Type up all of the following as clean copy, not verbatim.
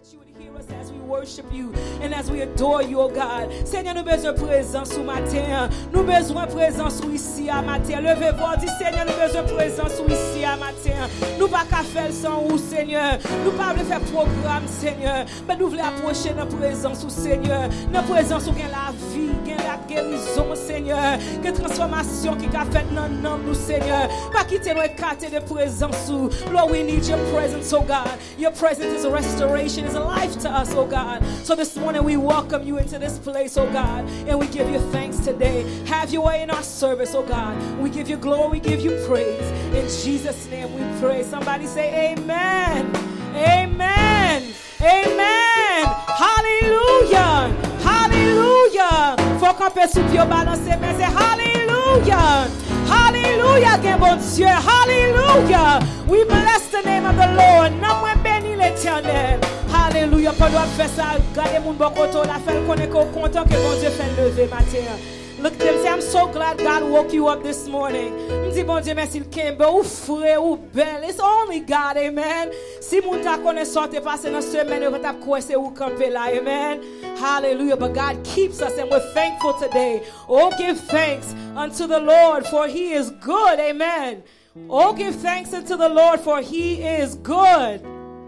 you would hear us as we worship you and as we adore you, oh God. Seigneur, nous besoin de présence ce matin. Nous besoin de présence ici à matin. Levez-vous, dis Seigneur, nous besoin de présence ici à matin. Nous pas qu'à faire sans vous, Seigneur. Nous pas voulons faire programme, Seigneur. Mais nous voulons approcher notre présence, au Seigneur. Notre présence où gagne la vie, gagne la guérison, Seigneur. Que transformation qui a fait dans nous, Seigneur. Pas quitter nos écartés de présence. Lord, we need your presence, oh God. Your presence is a restoration, is a life to us, oh God. So this morning we welcome you into this place, oh God. And we give you thanks today. Have your way in our service, oh God. We give you glory, we give you praise. In Jesus' name we pray. Somebody say amen. Amen. Amen. Hallelujah. Hallelujah. Faut qu'on peut sous pied balancer, mais c'est hallelujah. Hallelujah, que bon Dieu. Hallelujah. We bless the name of the Lord. Non, moi béni l'Éternel. Hallelujah. Pendant qu'on fait ça, gardez mon bon côté, la fait qu'on est content que bon Dieu fait lever matin. Look at them, say, I'm so glad God woke you up this morning. Dis bon Dieu merci le Kembe, ou frais, ou belle. It's only God, amen. Si moun ta connaît sorte passer dans semaine, vous t'a coincé ou camper là, amen. Hallelujah. But God keeps us and we're thankful today. Oh, give thanks unto the Lord for he is good, amen. Oh, give thanks unto the Lord for he is good.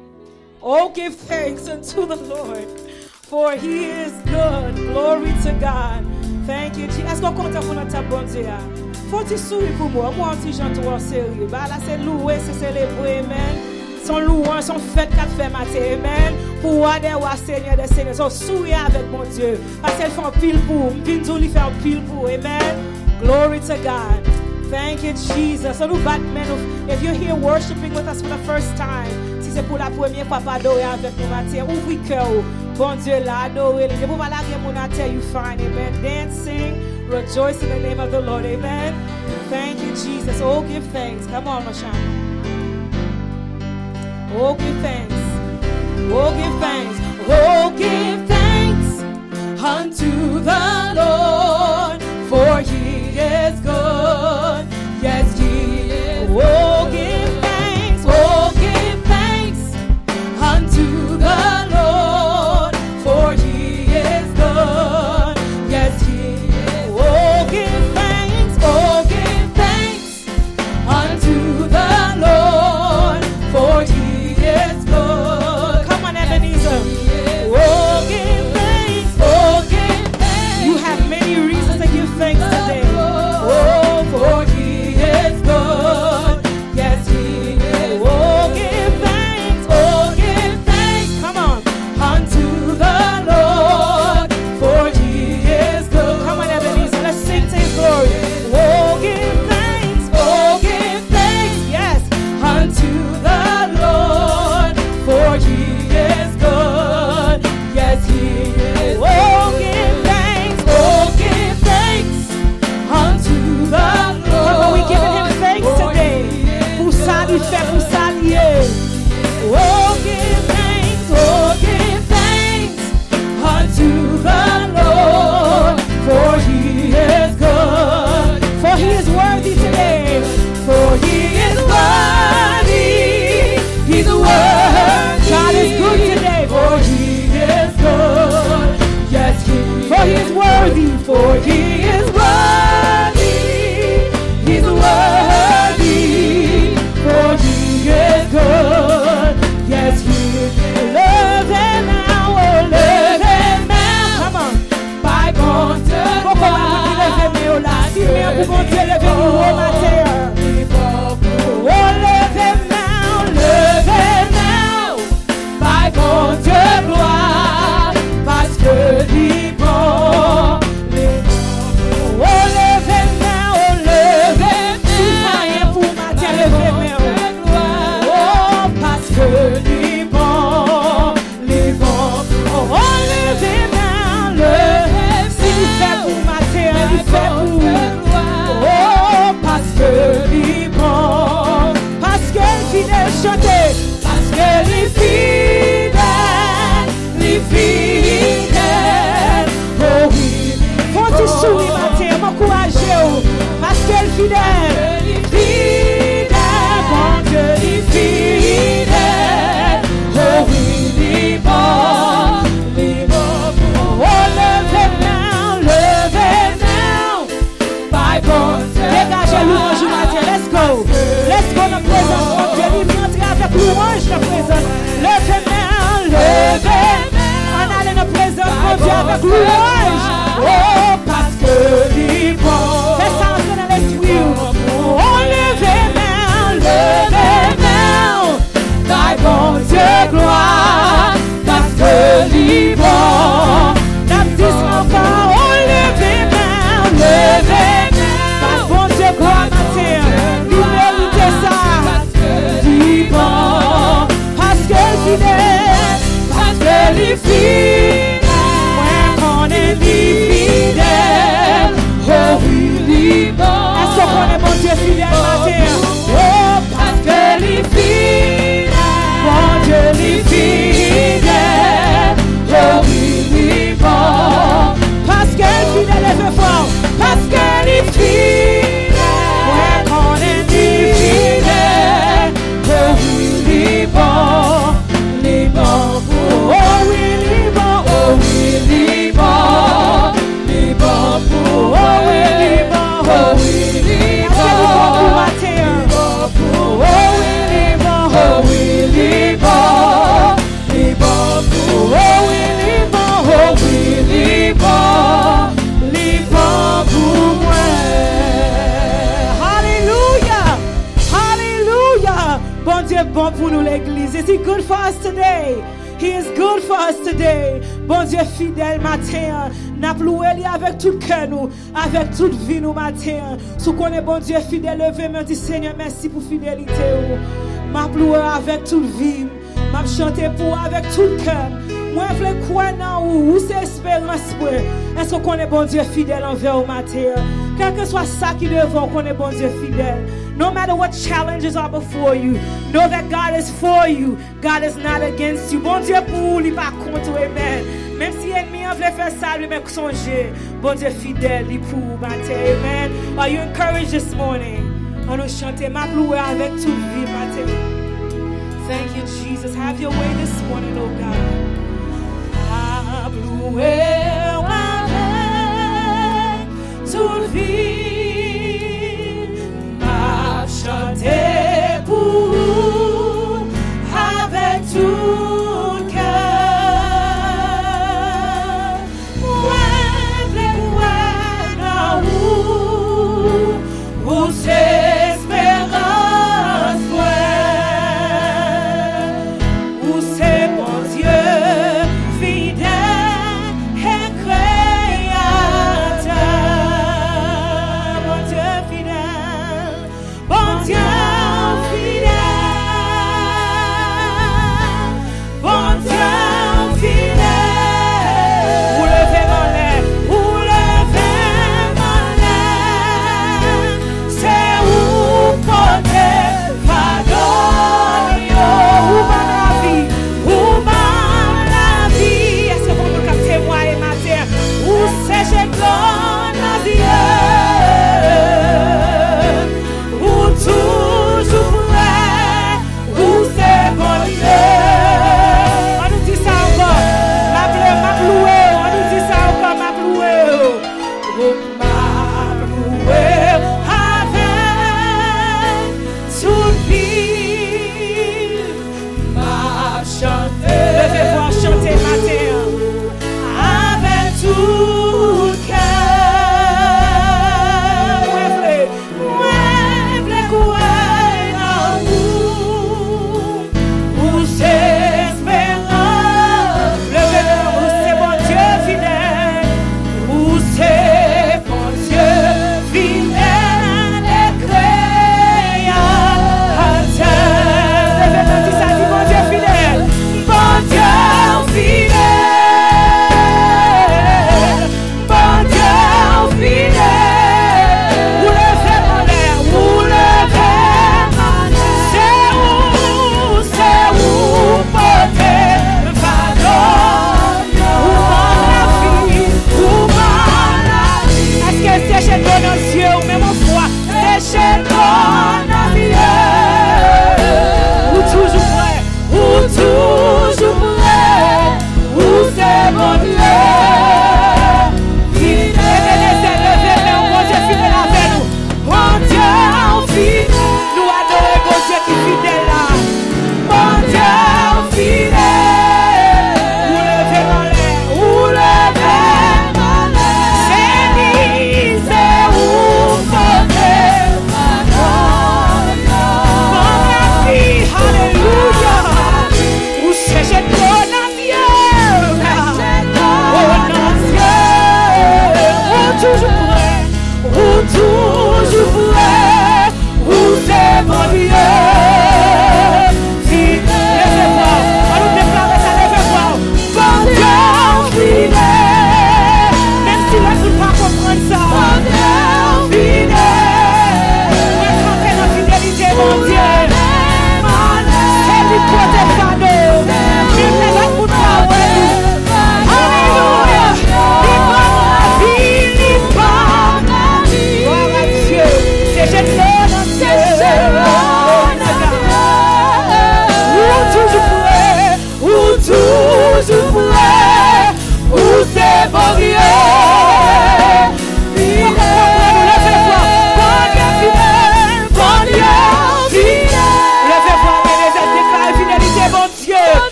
Oh, give thanks unto the Lord for he is good. Glory to God. Thank you, Jesus. Est-ce qu'on compte pour notre bon Dieu? Faut-il sourire pour moi? Moi, un petit gentil en sérieux. Bah là, c'est louer, c'est célébrer, amen. Son louange, son fête qu'à fait matin, amen. Pour voir des rois, Seigneur des seigneurs. So, sourire avec mon Dieu. Parce qu'elle fait un pile pour. M'pindou lui fait un pile pour, amen. Glory to God. Thank you, Jesus. So, nous Batman, if you're here worshiping with us for the first time, si c'est pour la première fois, pas adorer avec nous matin, ouvrez cœur. Bon Dieu, là, adorez. Vous allez la mon tell you fine, amen. Dancing, rejoice in the name of the Lord, amen. Thank you, Jesus. Oh, give thanks. Come on, Mashana. Oh, give thanks. Oh, give thanks. Oh, give thanks unto the Lord, for he is good. Yes, he is. Oh, give thanks. Oh, give thanks unto the Lord, for he is good. Yes, he is. Oh, give thanks. Oh, give thanks unto the Lord, for he is good. Come on, Ebony. l'église. Is he good for us today? He is good for us today. Bon Dieu fidèle matin. N'a loué lui avec tout cœur nous, avec toute vie nous matin. Si qu'on est bon Dieu fidèle, levez moi dit Seigneur merci pour fidélité. M'a loué avec toute vie. M'a chanté pour avec tout cœur. Moi je veux croire dans où c'est espérance pour. Est-ce qu'on est bon Dieu fidèle envers au matin? Quel que soit ça qui devant qu'on est bon Dieu fidèle. No matter what challenges are before you, know that God is for you. God is not against you. Bon Dieu pour lui pas contre, amen. Même si l'ennemi en veut faire ça, lui même songer. Bon Dieu fidèle, lui pour matin, amen. Are you encouraged this morning? On nous chanter ma louer avec toute vie matin. Thank you, Jesus. Have your way this morning, oh God. Ma louer avec toute vie. Chanter pour vous avec tout cœur. Ouais, dans vous c'est espérance, où c'est mon Dieu fidèle et créateur.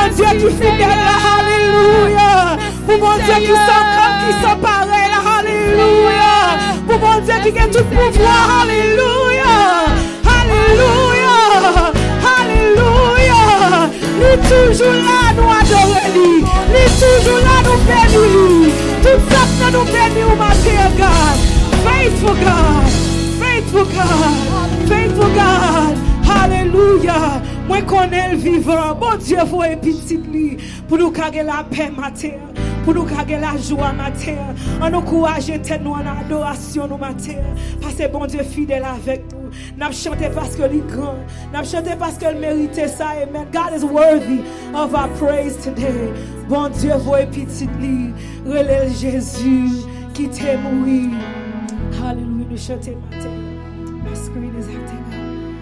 mon Dieu qui est fidèle, alléluia. Pour mon Dieu qui sont pareil, alléluia. Pour mon Dieu qui a tout pouvoir, alléluia. Alléluia. Alléluia. Lui toujours là, nous adorons lui. Lui toujours là, nous bénissons lui. Tout ça que nous bénissons, ma dear God. Faithful God. Faithful God. Faithful God. Hallelujah. Moi connais le vivant. Bon Dieu, vous est petit lui. Pour nous garder la paix matin. Pour nous garder la joie matin. On nous courage nous en adoration nous matin. Parce que bon Dieu fidèle avec nous. Nous chanter parce que il est grand. Nous chanter parce qu'il mérite ça. Amen. God is worthy of our praise today. Bon Dieu, vous est petit lui. Relève Jésus qui t'est mouru. Hallelujah. Nous chanter matin. My screen is acting up.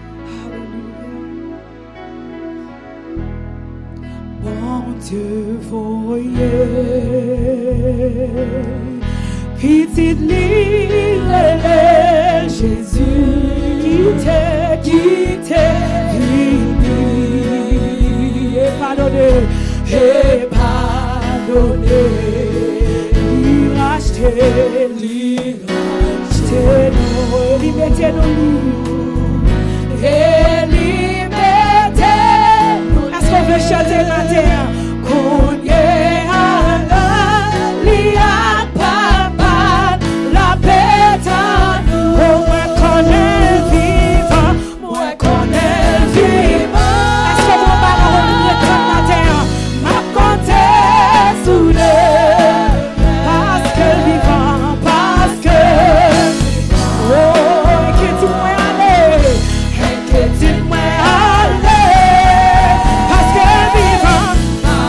Bon Dieu, voyez, petite lille, Jésus qui t'est venu, et pardonné, il racheté, nous, liberté nous, et liberté. Est-ce qu'on veut chanter matin? Qu'on y est à l'ia papa, la pétane. Oh, moi connais le vivant, moi connais le vivant. Est-ce que mon parole nous reconnaît matin? Ma compter sous le, parce que le vivant, parce que, oh, et que tu m'as allé, et que tu m'as allé.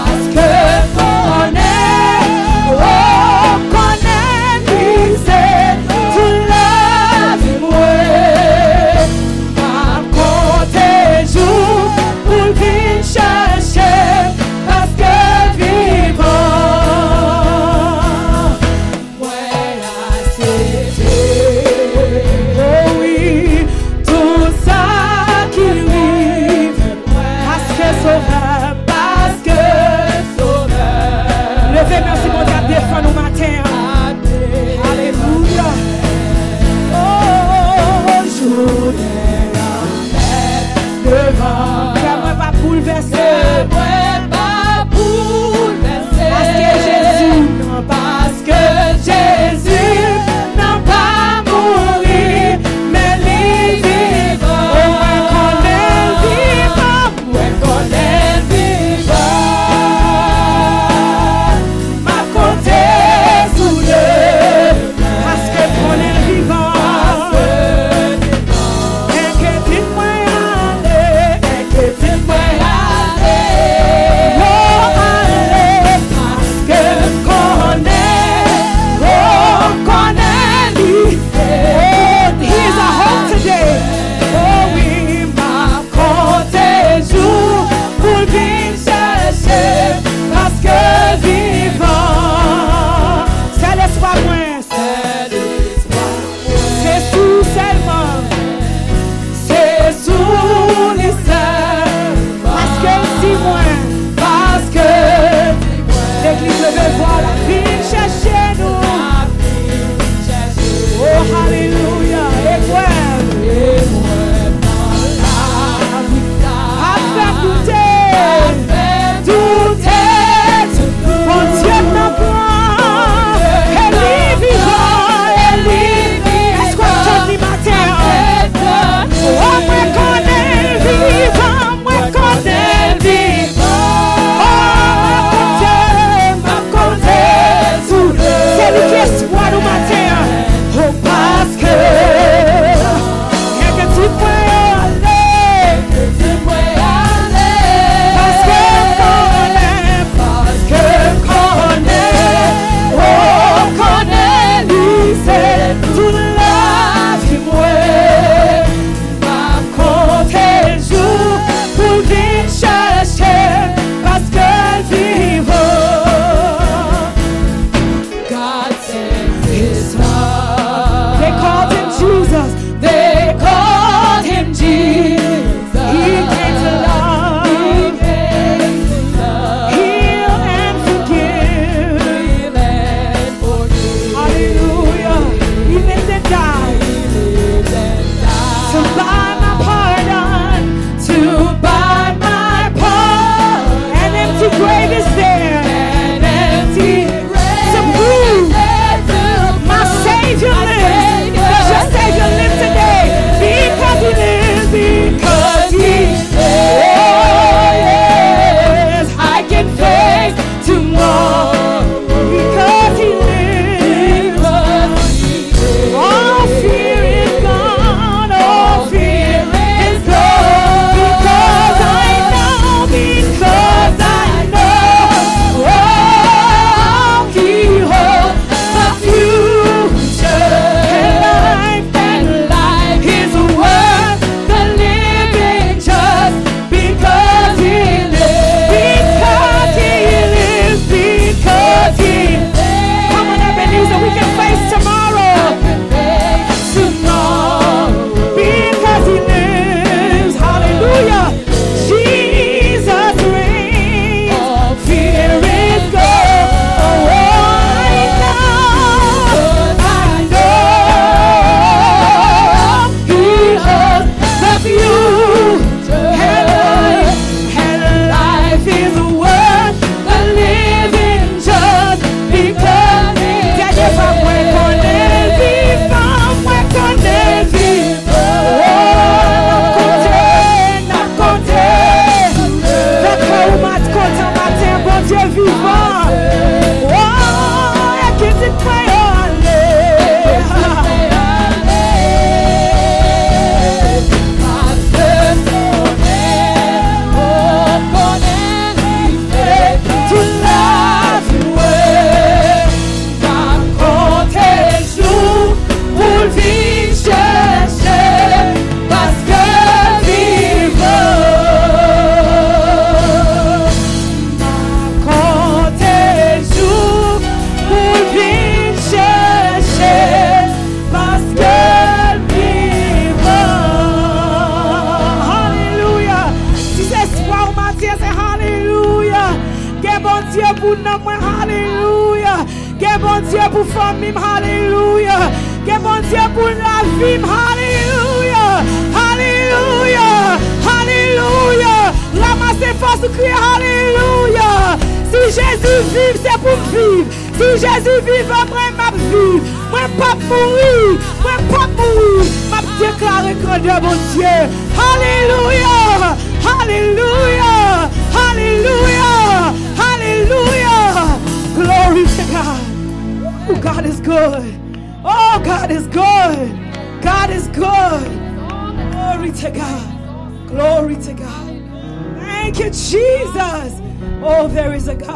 pour nous, alléluia. Que bon Dieu pour famille, alléluia. Que bon Dieu pour la vie, alléluia. Alléluia. Alléluia. Ramassez force, crier alléluia. Si Jésus vive, c'est pour vivre. Si Jésus vive, moi, je vivre. Moi, pas mourir. Moi, pas mourir. Je déclare grandeur, mon Dieu. Alléluia. Alléluia. Alléluia. Alléluia. Glory to God. Oh, God is good. Oh, God is good. God is good. Glory to God. Glory to God. Thank you, Jesus. Oh, there is a God.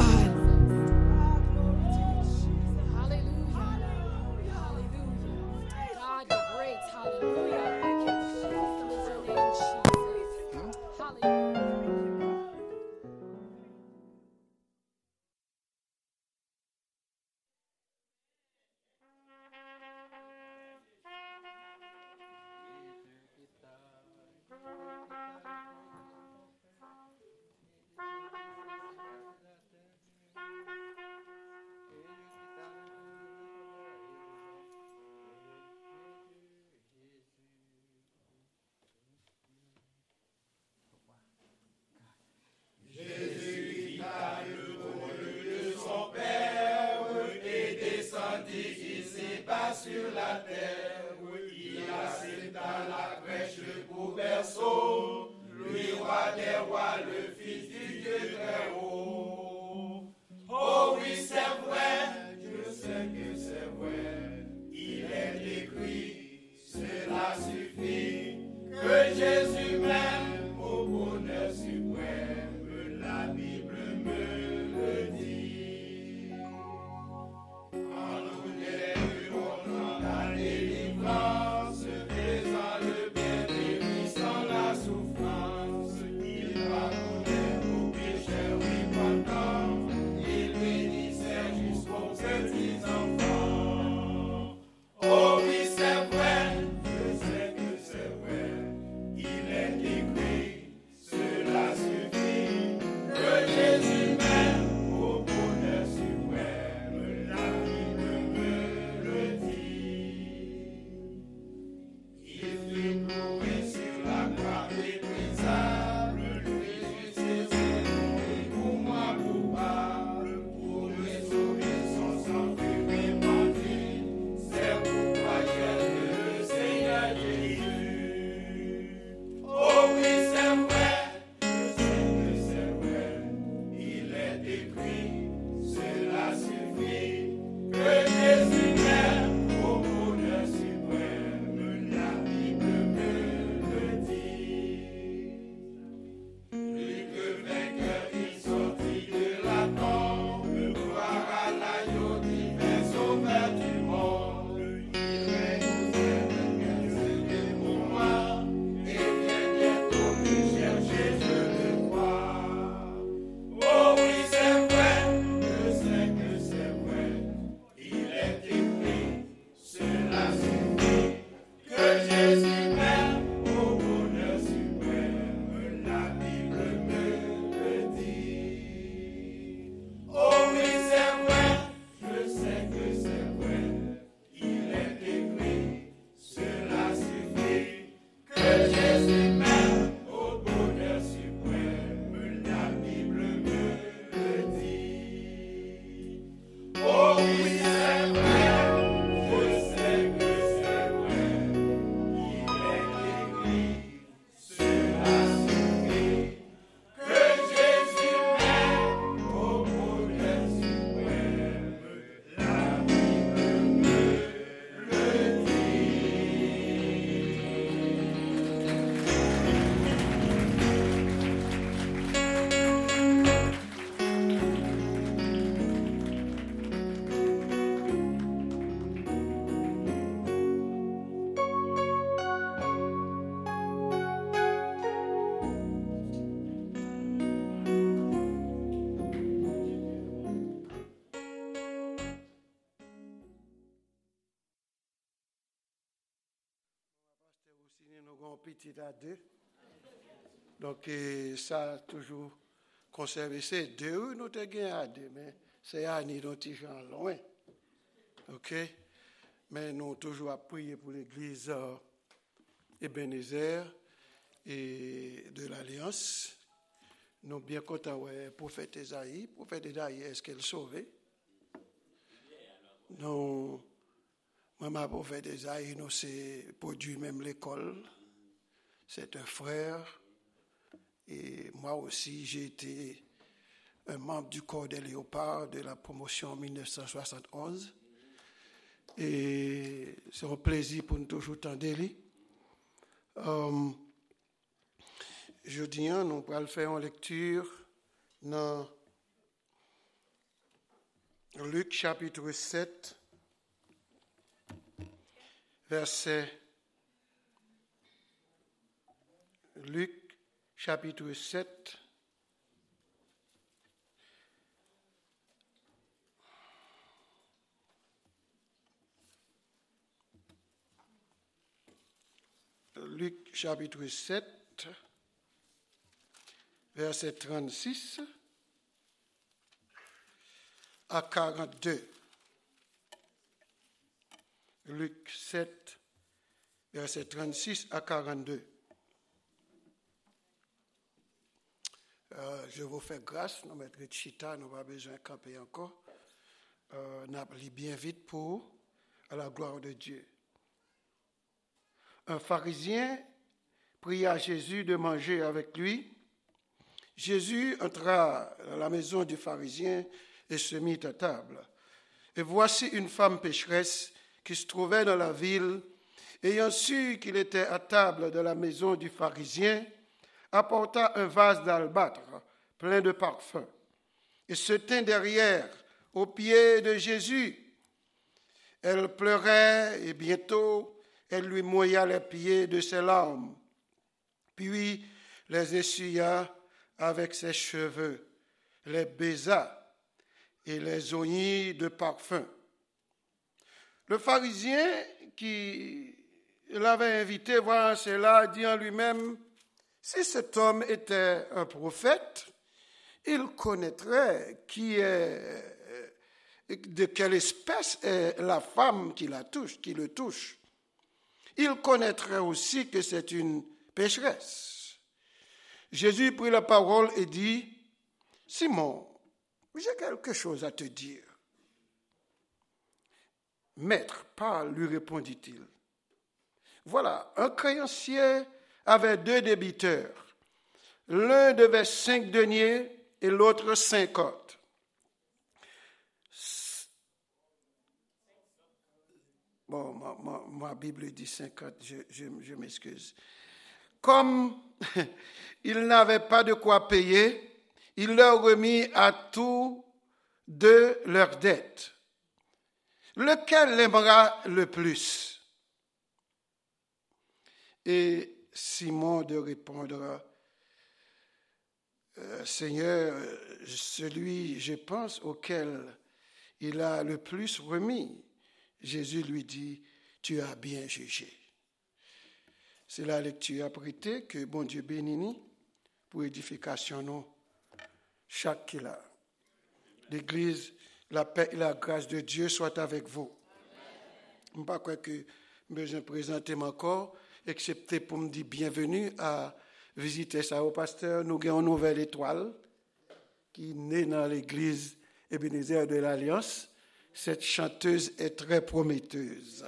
Sur la terre, il accepta la crèche pour berceau, lui roi des rois, le fils du Dieu très haut. Oh oui, c'est vrai, je sais que c'est vrai, il est écrit, cela suffit, que Jésus m'aime au bonheur suprême, la Bible me le dit. En nous délivrons la délivrance, faisant le bien dévissant la souffrance. Il pardonnait aux pécheurs répandants, il bénissait jusqu'aux petits enfants. Oh oui, c'est vrai, je sais que c'est vrai, il est écrit, cela suffit, que Jésus m'aime au bonheur suprême, la Bible me le dit. Il fut cloué sur la croix méprisable, lui justice et pour moi coupable, pour me sauver son sang fut répandu, c'est pourquoi j'aime le Seigneur Jésus. Oh oui, c'est vrai, je sais que c'est vrai, il est écrit, cela suffit, que Jésus m'aime au bonheur suprême, la Bible me le dit. Plus que vainqueur, il sortit de la tombe, gloire à l'agneau divin, sauveur du monde. Il règne aux ailes pour moi, et vient bientôt me chercher, je le crois. Oh oui, c'est vrai, je sais que c'est vrai, il est écrit, cela suffit, que Jésus m'aime au bonheur suprême, la Bible me le dit. Oh oui, c'est vrai, je sais que c'est vrai, il est écrit, cela suffit, que Jésus m'aime au bonheur suprême, la Bible me le dit. Oh oui, c'est vrai, je sais que c'est vrai, il est écrit, cela suffit, que Jésus m'aime au bonheur suprême, la Bible me le Nous avons petit à deux. Donc, ça toujours conserver ces deux, nous te gagné, mais c'est Annie dont ils sont loin. OK? Mais nous toujours à prier pour l'église Ebenezer et de l'Alliance. Nous bien contents, ouais, prophète Esaïe. Prophète Esaïe, est-ce qu'elle est sauvée? Non. Maman, prophète Esaïe, nous c'est produit même l'école. C'est un frère. Et moi aussi, j'ai été un membre du corps des léopards de la promotion en 1971. Et c'est un plaisir pour nous toujours tendre. Jeudi, nous allons faire une lecture dans Luc chapitre 7, verset. Luc chapitre 7. Luc chapitre 7, verset 36 à 42. Luc 7, verset 36 à 42. Je vous fais grâce, nous mettrons Chita, nous n'avons pas besoin de camper encore. Nous allons bien vite pour à la gloire de Dieu. Un pharisien pria à Jésus de manger avec lui. Jésus entra dans la maison du pharisien et se mit à table. Et voici une femme pécheresse qui se trouvait dans la ville, ayant su qu'il était à table de la maison du pharisien, apporta un vase d'albâtre plein de parfums et se tint derrière aux pieds de Jésus. Elle pleurait et bientôt elle lui mouilla les pieds de ses larmes, puis les essuya avec ses cheveux, les baisa et les oignit de parfum. Le pharisien qui l'avait invité voir cela dit en lui-même, si cet homme était un prophète, il connaîtrait de quelle espèce est la femme qui le touche. Il connaîtrait aussi que c'est une pécheresse. Jésus prit la parole et dit, Simon, j'ai quelque chose à te dire. Maître, parle, lui répondit-il. Voilà, un créancier avait 2 débiteurs. L'un devait 5 deniers et l'autre 50. Bon, ma Bible dit 50, je m'excuse. Comme il n'avait pas de quoi payer, il leur remit à tous 2 leurs dettes. Lequel l'aimera le plus? Et Simon de répondre, Seigneur, celui, je pense, auquel il a le plus remis. Jésus lui dit, tu as bien jugé. C'est la lecture apprêtée que bon Dieu bénit pour édification nous, chaque qui l'a. L'Église, la paix et la grâce de Dieu soient avec vous. Je ne sais pas quoi que je besoin de présenter encore, excepté pour me dire bienvenue à visiter ça au pasteur. Nous avons une nouvelle étoile qui naît dans l'Église Ebenezer de l'Alliance. Cette chanteuse est très prometteuse.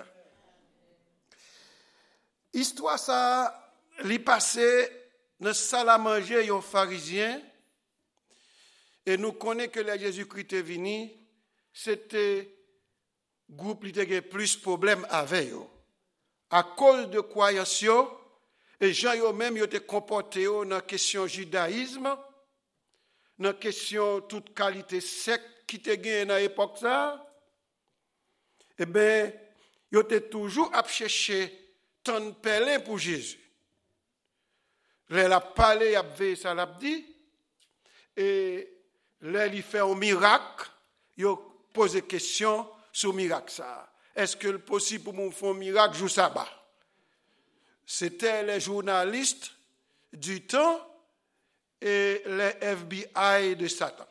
Histoire ça, l'y passé dans la salle à manger, il y a un pharisien, et nous connaissons que Jésus-Christ est venu, c'était groupe qui avait plus de problèmes avec eux. À cause de croyances, et gens eux-mêmes ils étaient comportés dans la question judaïsme, dans la question toute qualité sec qui était gagnée dans l'époque ça. Eh bien, ils étaient toujours à chercher tant de pèlerins pour Jésus. Là, a parlé, a veillé, ça l'a dit, et là, il fait un miracle, il pose des questions sur le miracle ça. Est-ce que c'est possible pour nous faire un miracle jour sabbat? C'était les journalistes du temps et les FBI de Satan.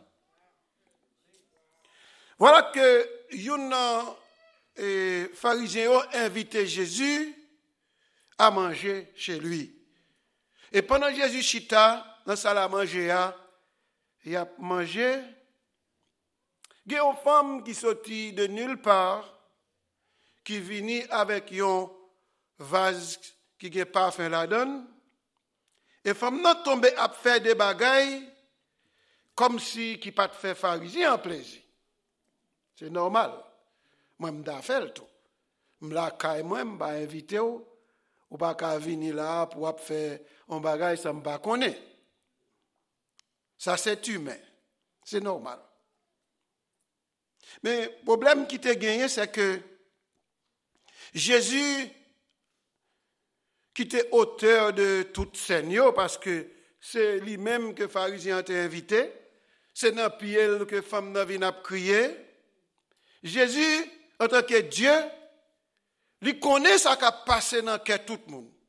Voilà que les pharisiens ont invité Jésus à manger chez lui. Et pendant Jésus chita dans la salle à manger, il a mangé. Il y a une femme qui sortit de nulle part, qui venait avec un vase qui n'a pas fait la donne. Et la femme n'a tombé à faire des bagailles comme si qui pas fait pharisien en plaisir. C'est normal. Moi, je m'ai fait le tout. Je m'ai invité ou pas qu'à venir là pour faire un bagage, ça ne me pas connaît. Ça, c'est humain. C'est normal. Mais le problème qui t'a gagné, c'est que Jésus, qui était auteur de toute scène, parce que c'est lui-même que les pharisiens ont invité, c'est dans le pied que les femmes ont crié. Jésus, en tant que Dieu, il connaît ce qui a passé dans le cœur de tout le monde.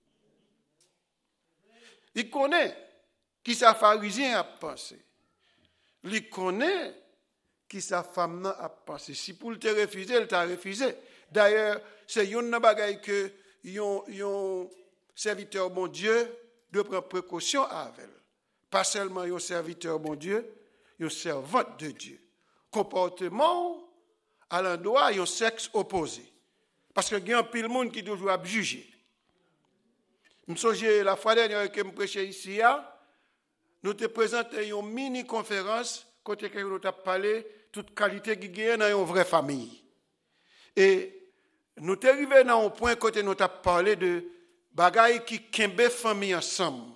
Il connaît qui sa pharisien a pensé. Il connaît qui sa femme a pensé. Si pour te refuser, il t'a refusé. D'ailleurs, c'est une bagaille que un serviteur bon Dieu doit prendre précaution avec elle. Pas seulement un serviteur bon Dieu, un servante de Dieu. Comportement à l'endroit d'un sexe opposé. Parce que il y a un pile monde qui doit juger. Je me souviens la fois dernière que je prêchais ici, nous te présentons une mini-conférence côté que nous avons parlé toute qualité qui gagne dans une vraie famille. Et nous sommes arrivés dans un point côté nous avons parlé de bagaille qui kembe famille ensemble.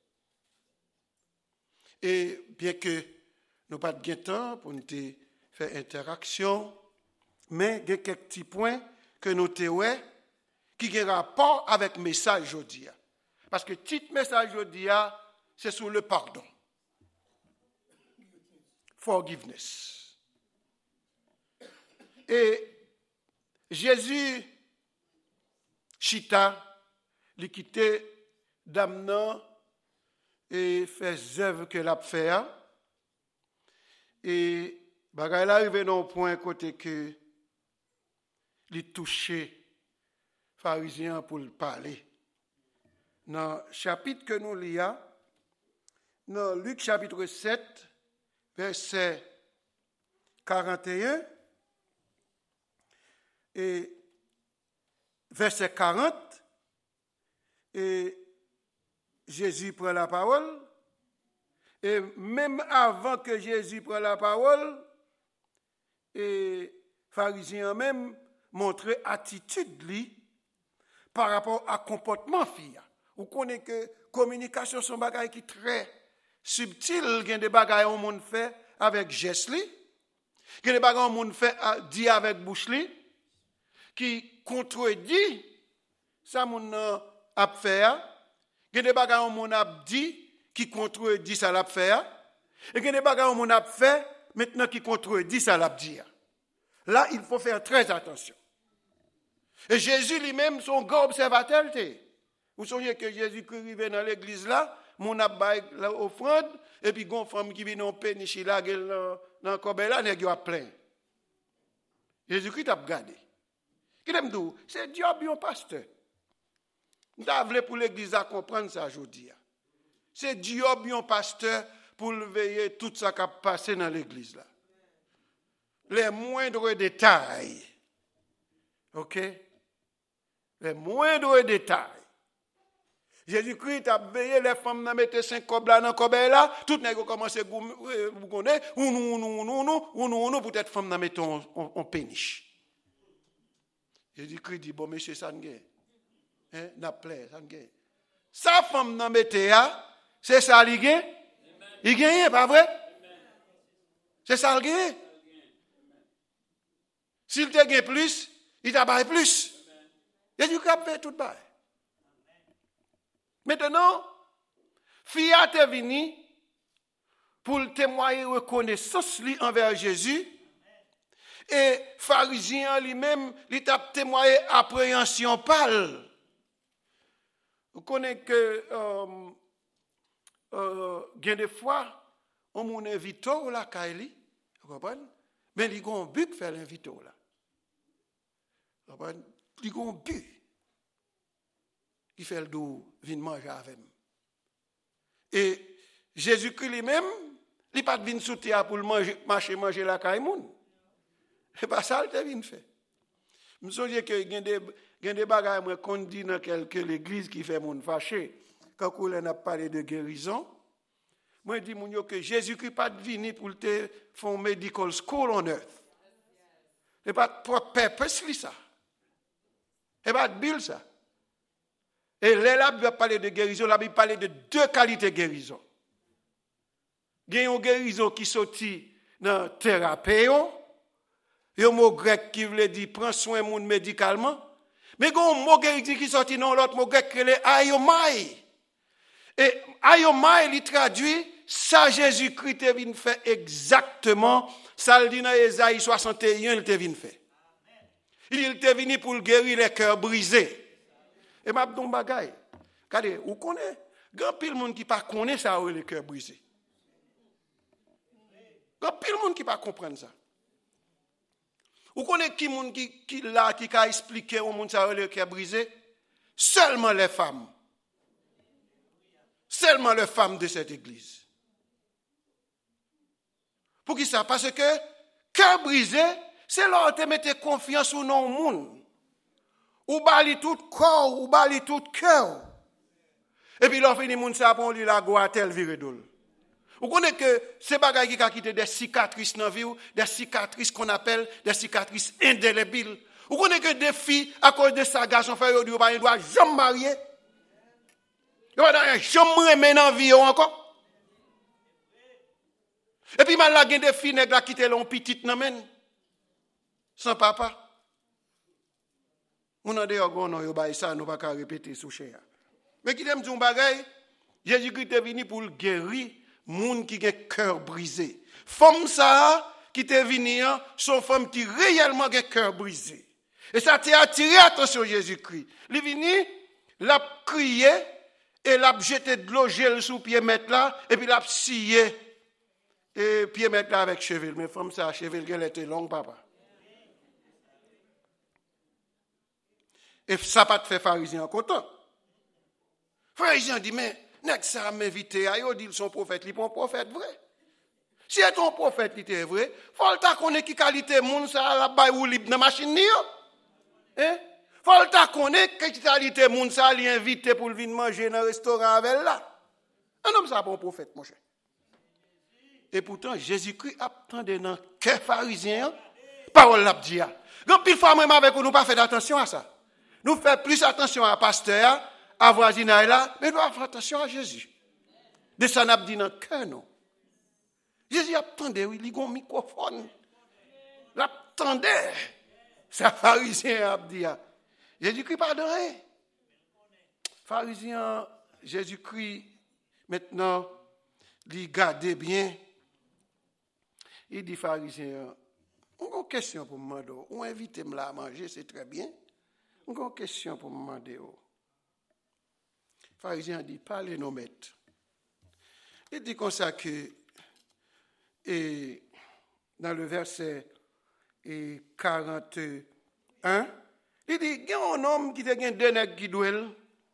Et bien que nous pas de temps pour nous faire interaction, mais il y a quelques petits points que nous avons qui ont rapport avec le message aujourd'hui. Parce que le titre message aujourd'hui, c'est sur le pardon. Forgiveness. Et Jésus, chita, il quittait Damnan et fait œuvre que l'a fait. Et bagay la arrivé dans un point côté que il touché pharisien pour le parler. Dans le chapitre que nous lisons, dans Luc chapitre 7, verset 41 et verset 40, et Jésus prend la parole, et même avant que Jésus prenne la parole, et pharisiens même montrent attitude lui par rapport à comportement fille. Vous connaissez que communication sont bagaille qui très subtil, il y a des bagailles on monde fait avec geste li, il y a des bagailles on monde fait dit avec bouche li, qui contredit ça mon a fait, il y a des bagailles on monde a dit qui contredit ça l'a fait, et il y a des bagailles on monde a fait maintenant qui contredit ça l'a dit. Là, il faut faire très attention. Et Jésus lui-même, son grand observateur, vous savez que Jésus qui arrivait dans l'église là, mon abaye l'offrande, et puis une femme qui vient en péniche là, dans le corbeille là, il y a plein. Jésus-Christ a regardé. Qui aime dire, c'est Dieu bien pasteur. Nous avons pour l'église à comprendre ça aujourd'hui. C'est Dieu bien pasteur pour veiller tout ça qui a passé dans l'église là. Les moindres détails. OK? Les moindres détails. Jésus-Christ a veillé les femmes à mettre 5 cobes là dans le cobeille là. Tout le monde commence à bougonner. Ou peut-être femmes à mettre en péniche. Jésus-Christ dit, bon, monsieur, ça ne gagne. N'a plaît, ça ne gagne. Sa femme n'a mette c'est ça il gagne. Il gagne, pas vrai? C'est ça il gagne. S'il te gagne plus, il t'a baillé plus. Jésus-Christ a fait tout bail. Maintenant, fille a été venue pour témoigner reconnaissance envers Jésus. Et pharisien lui-même, il a témoigné appréhension pâle. Vous connaissez que Gain des fois, on moun invite ou la Kaili, vous comprenez? Mais il y a un but pour faire l'invite là. Vous comprenez? Il y a un but qui fait le dos vient manger avec nous. Et Jésus-Christ lui-même, il n'est pas venu sous terre pour manger la caille. C'est pas ça qu'il vient faire. Je me souviens qu'il y a des bagages qu'on dit dans l'église qui fait mon fâché. Quand on a parlé de guérison, moi je dis que Jésus-Christ n'est pas venu pour te faire medical school on earth. Ce n'est pas pour purpose ça. Ce n'est pas de Bill ça. Et là, il va parler de guérison, là, il va parler de deux qualités de guérison. Il y a une guérison qui sortit dans la thérapie. Il y a un mot grec qui veut dire prends soin de monde médicalement. Mais il y a un mot guérison qui sortit dans l'autre mot grec qui est ayomai. Et ayomai, il traduit ça Jésus-Christ est venu faire exactement ça le dit dans Ésaïe 61, il est venu faire. Il est venu pour guérir les cœurs brisés. Et m'a dit un bagay. Regardez, vous connaissez, grand pile monde qui pas connaît ça les cœurs brisés. Grand pile monde qui pas comprendre ça. Vous connaissez qui monde qui là qui a expliqué au monde ça les cœurs brisés? Seulement les femmes. Seulement les femmes de cette église. Pour qui ça? Parce que cœur brisé, c'est là où tu mets confiance ou non au monde. Ou bali tout corps, ou bali tout cœur. Et puis l'on finit moun sa pour lui la goa tel viredol. Vous connaissez que ces bagages qui a quitté des cicatrices dans la vie, des cicatrices qu'on appelle des cicatrices indélébiles. Vous connaissez que des filles, à cause de ça, garçon fait yo pas doit jamais marier. Yo pas jamais remettre dans vie encore. Et puis mal la gen des filles nèg la quitté l'on petite nan men. Sans papa. On a d'ailleurs gagné yo bay ça nous pas ka répéter sous cher. Mais qui t'aime dire un bagay, Jésus-Christ est venu pour guérir moun qui a cœur brisé. Femme ça qui est venu sont femmes qui réellement a cœur brisé. Et ça t'a attiré attention Jésus-Christ. Il est venu, l'a crié et l'a jeté de l'eau gel sous pied mettre là et puis l'a scié et pied mettre là avec cheville. Mais femme ça cheville elle était longue papa. Et ça pas te fait pharisien content. Pharisien dit mais nèg ça m'inviter a yo dit son prophète, li pon prophète vrai. Si est ton prophète il est vrai, faut ta connaître qui qualité moun ça la bay ou libre dans machine ni yo. Hein? Faut ta connaître qui qualité moun ça li invité pour venir manger dans restaurant avec là. Un homme ça bon prophète mon cher. Et pourtant Jésus-Christ attendait dans cœur pharisien parole l'a dit. Grand pile fois même avec nous pas fait attention à ça. Nous faisons plus attention à pasteur, à voisinage là, mais nous faisons attention à Jésus. De ça, n'a dit dans le cœur, non. Jésus attendait, oui, il a un microphone. Il attendait. Ça, pharisien a dit. Jésus-Christ pardonne. Pharisien, Jésus-Christ, maintenant, il garde bien. Il dit, pharisien, on a une question pour me demander. On invite là à manger, c'est très bien. On a une question pour me demander. Pharisien dit, parlez nos maîtres. Il dit comme ça que, et dans le verset 41, il dit, il y a un homme qui a deux nègres qui duellent,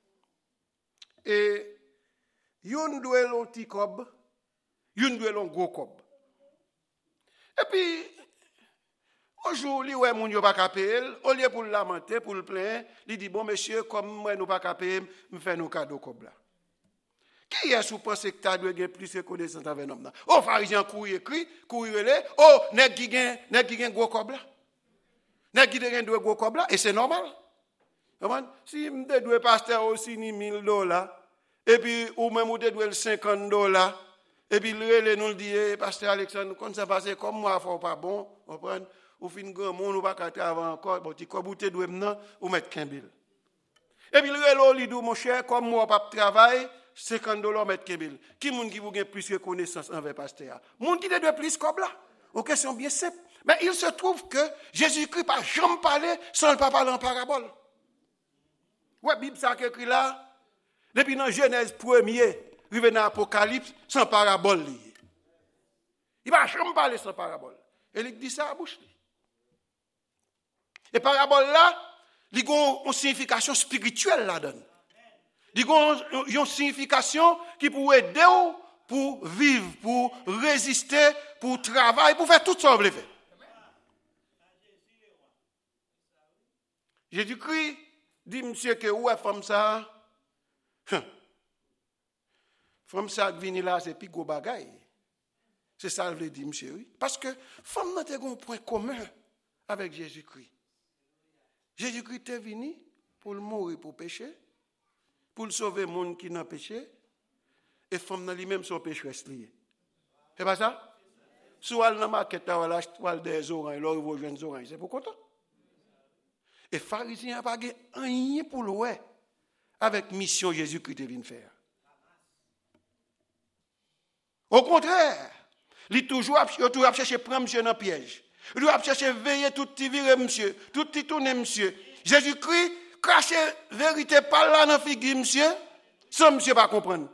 et yon duel un petit cob, yon duel un gros cob. Et puis, un jour, il ouais moun yo pas payer, au lieu pour le lamenter, pour le plaindre, il dit bon monsieur, comme moi nous pas payer, me fait nos cadeaux comme là. Qui est sous penser que tu dois gagner plus de connaissances avec homme là? Oh pharisien courir les, oh nèg qui gagne gros cob là. Nèg qui gagne gros cob là et c'est normal. Si me doit pasteur aussi ni $1000 et puis ou même ou doit $50 et puis le nous dit pasteur Alexandre quand ça passe comme moi faut pas bon, comprendre? Ou fin grand monde ou pas travailler encore bon ti kobouté doit maintenant ou mettre 15 000. Et puis le li dit mon cher comme moi pas travail $50 mettre 15 000. Qui monde qui vous gagne plus de connaissance envers pasteur? Monde qui doit plus comme là. Une question bien simple. Mais il se trouve que Jésus-Christ pas jamais parlé sans le pas parler en parabole. Ouais Bible ça écrit là depuis dans Genèse 1er arriver dans l'Apocalypse sans parabole. Il va jamais parler sans parabole. Et il dit ça à bouche. Et parabole là, il y a une signification spirituelle là-dedans. Il y a une signification qui peut aider pour vivre, pour résister, pour travailler, pour faire tout ce qu'on veut faire. Jésus-Christ dit, monsieur, que ouais, femme ça, femme ça qui vient là, c'est plus gros bagaille. C'est ça que je dis, monsieur, oui. Parce que femme n'a pas un point commun avec Jésus-Christ. Jésus-Christ est venu pour mourir pour pécher, pour sauver le monde qui n'a péché, et femme n'a lui-même son péché lié. C'est pas ça? Si elle n'a pas marqué, elle a des oranges, là, il va jouer des oranges, c'est pour content. Et les pharisiens n'ont pas rien pour le avec mission Jésus-Christ est venu faire. Au contraire, il toujours cherché prendre monsieur dans le piège. Il doit chercher veiller tout petit virer monsieur, tout petit tourner monsieur. Jésus-Christ cache vérité par là dans figure monsieur, sans monsieur pas comprendre.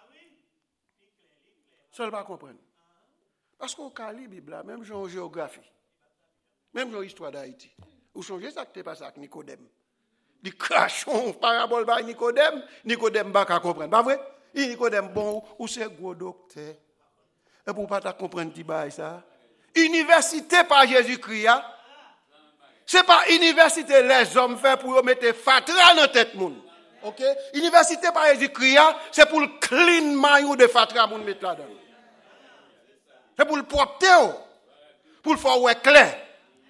Sans pas comprendre. Parce qu'on lit la Bible, même en géographie, même en histoire d'Haïti, ou changer ça qui t'est passé avec Nicodème. Il crache en parabole par Nicodème, Nicodème pas comprendre. Pas vrai? Nicodème bon ou c'est gros docteur. Et pour pas comprendre qui bail ça. Université par Jésus-Christ, c'est pas université les hommes fait pour mettre fatra dans tête monde. OK? Université par Jésus-Christ, c'est pour le clean maillot de fatra monde mettre là-dedans. C'est pour le propter, pour le faire ouais clair.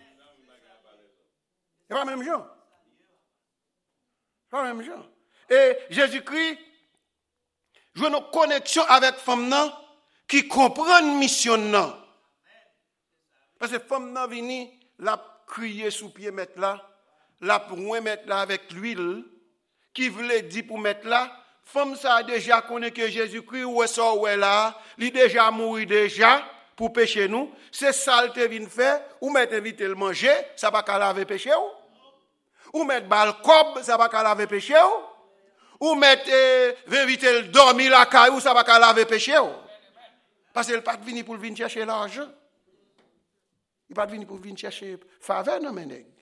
C'est pas même genre. C'est pas même genre. Et Jésus-Christ joue une connexion avec femme qui comprend mission nan. Parce que femme nan vini, la crier sous pied mettre là, la pour mettre là avec l'huile, qui voulait dire pour mettre là, femme ça a déjà connaît que Jésus-Christ ou ça ou là, il déjà mouru déjà pour pécher nous, c'est ça le vient faire, ou mettre inviter le manger, ça va pas laver péché ou mettre balcob, ça va pas laver péché ou mettre inviter le dormir la caillou, ça va pas laver péché parce qu'il pas venu pour venir chercher l'argent. Il pas venu pour venir chercher faveur dans mes nègres.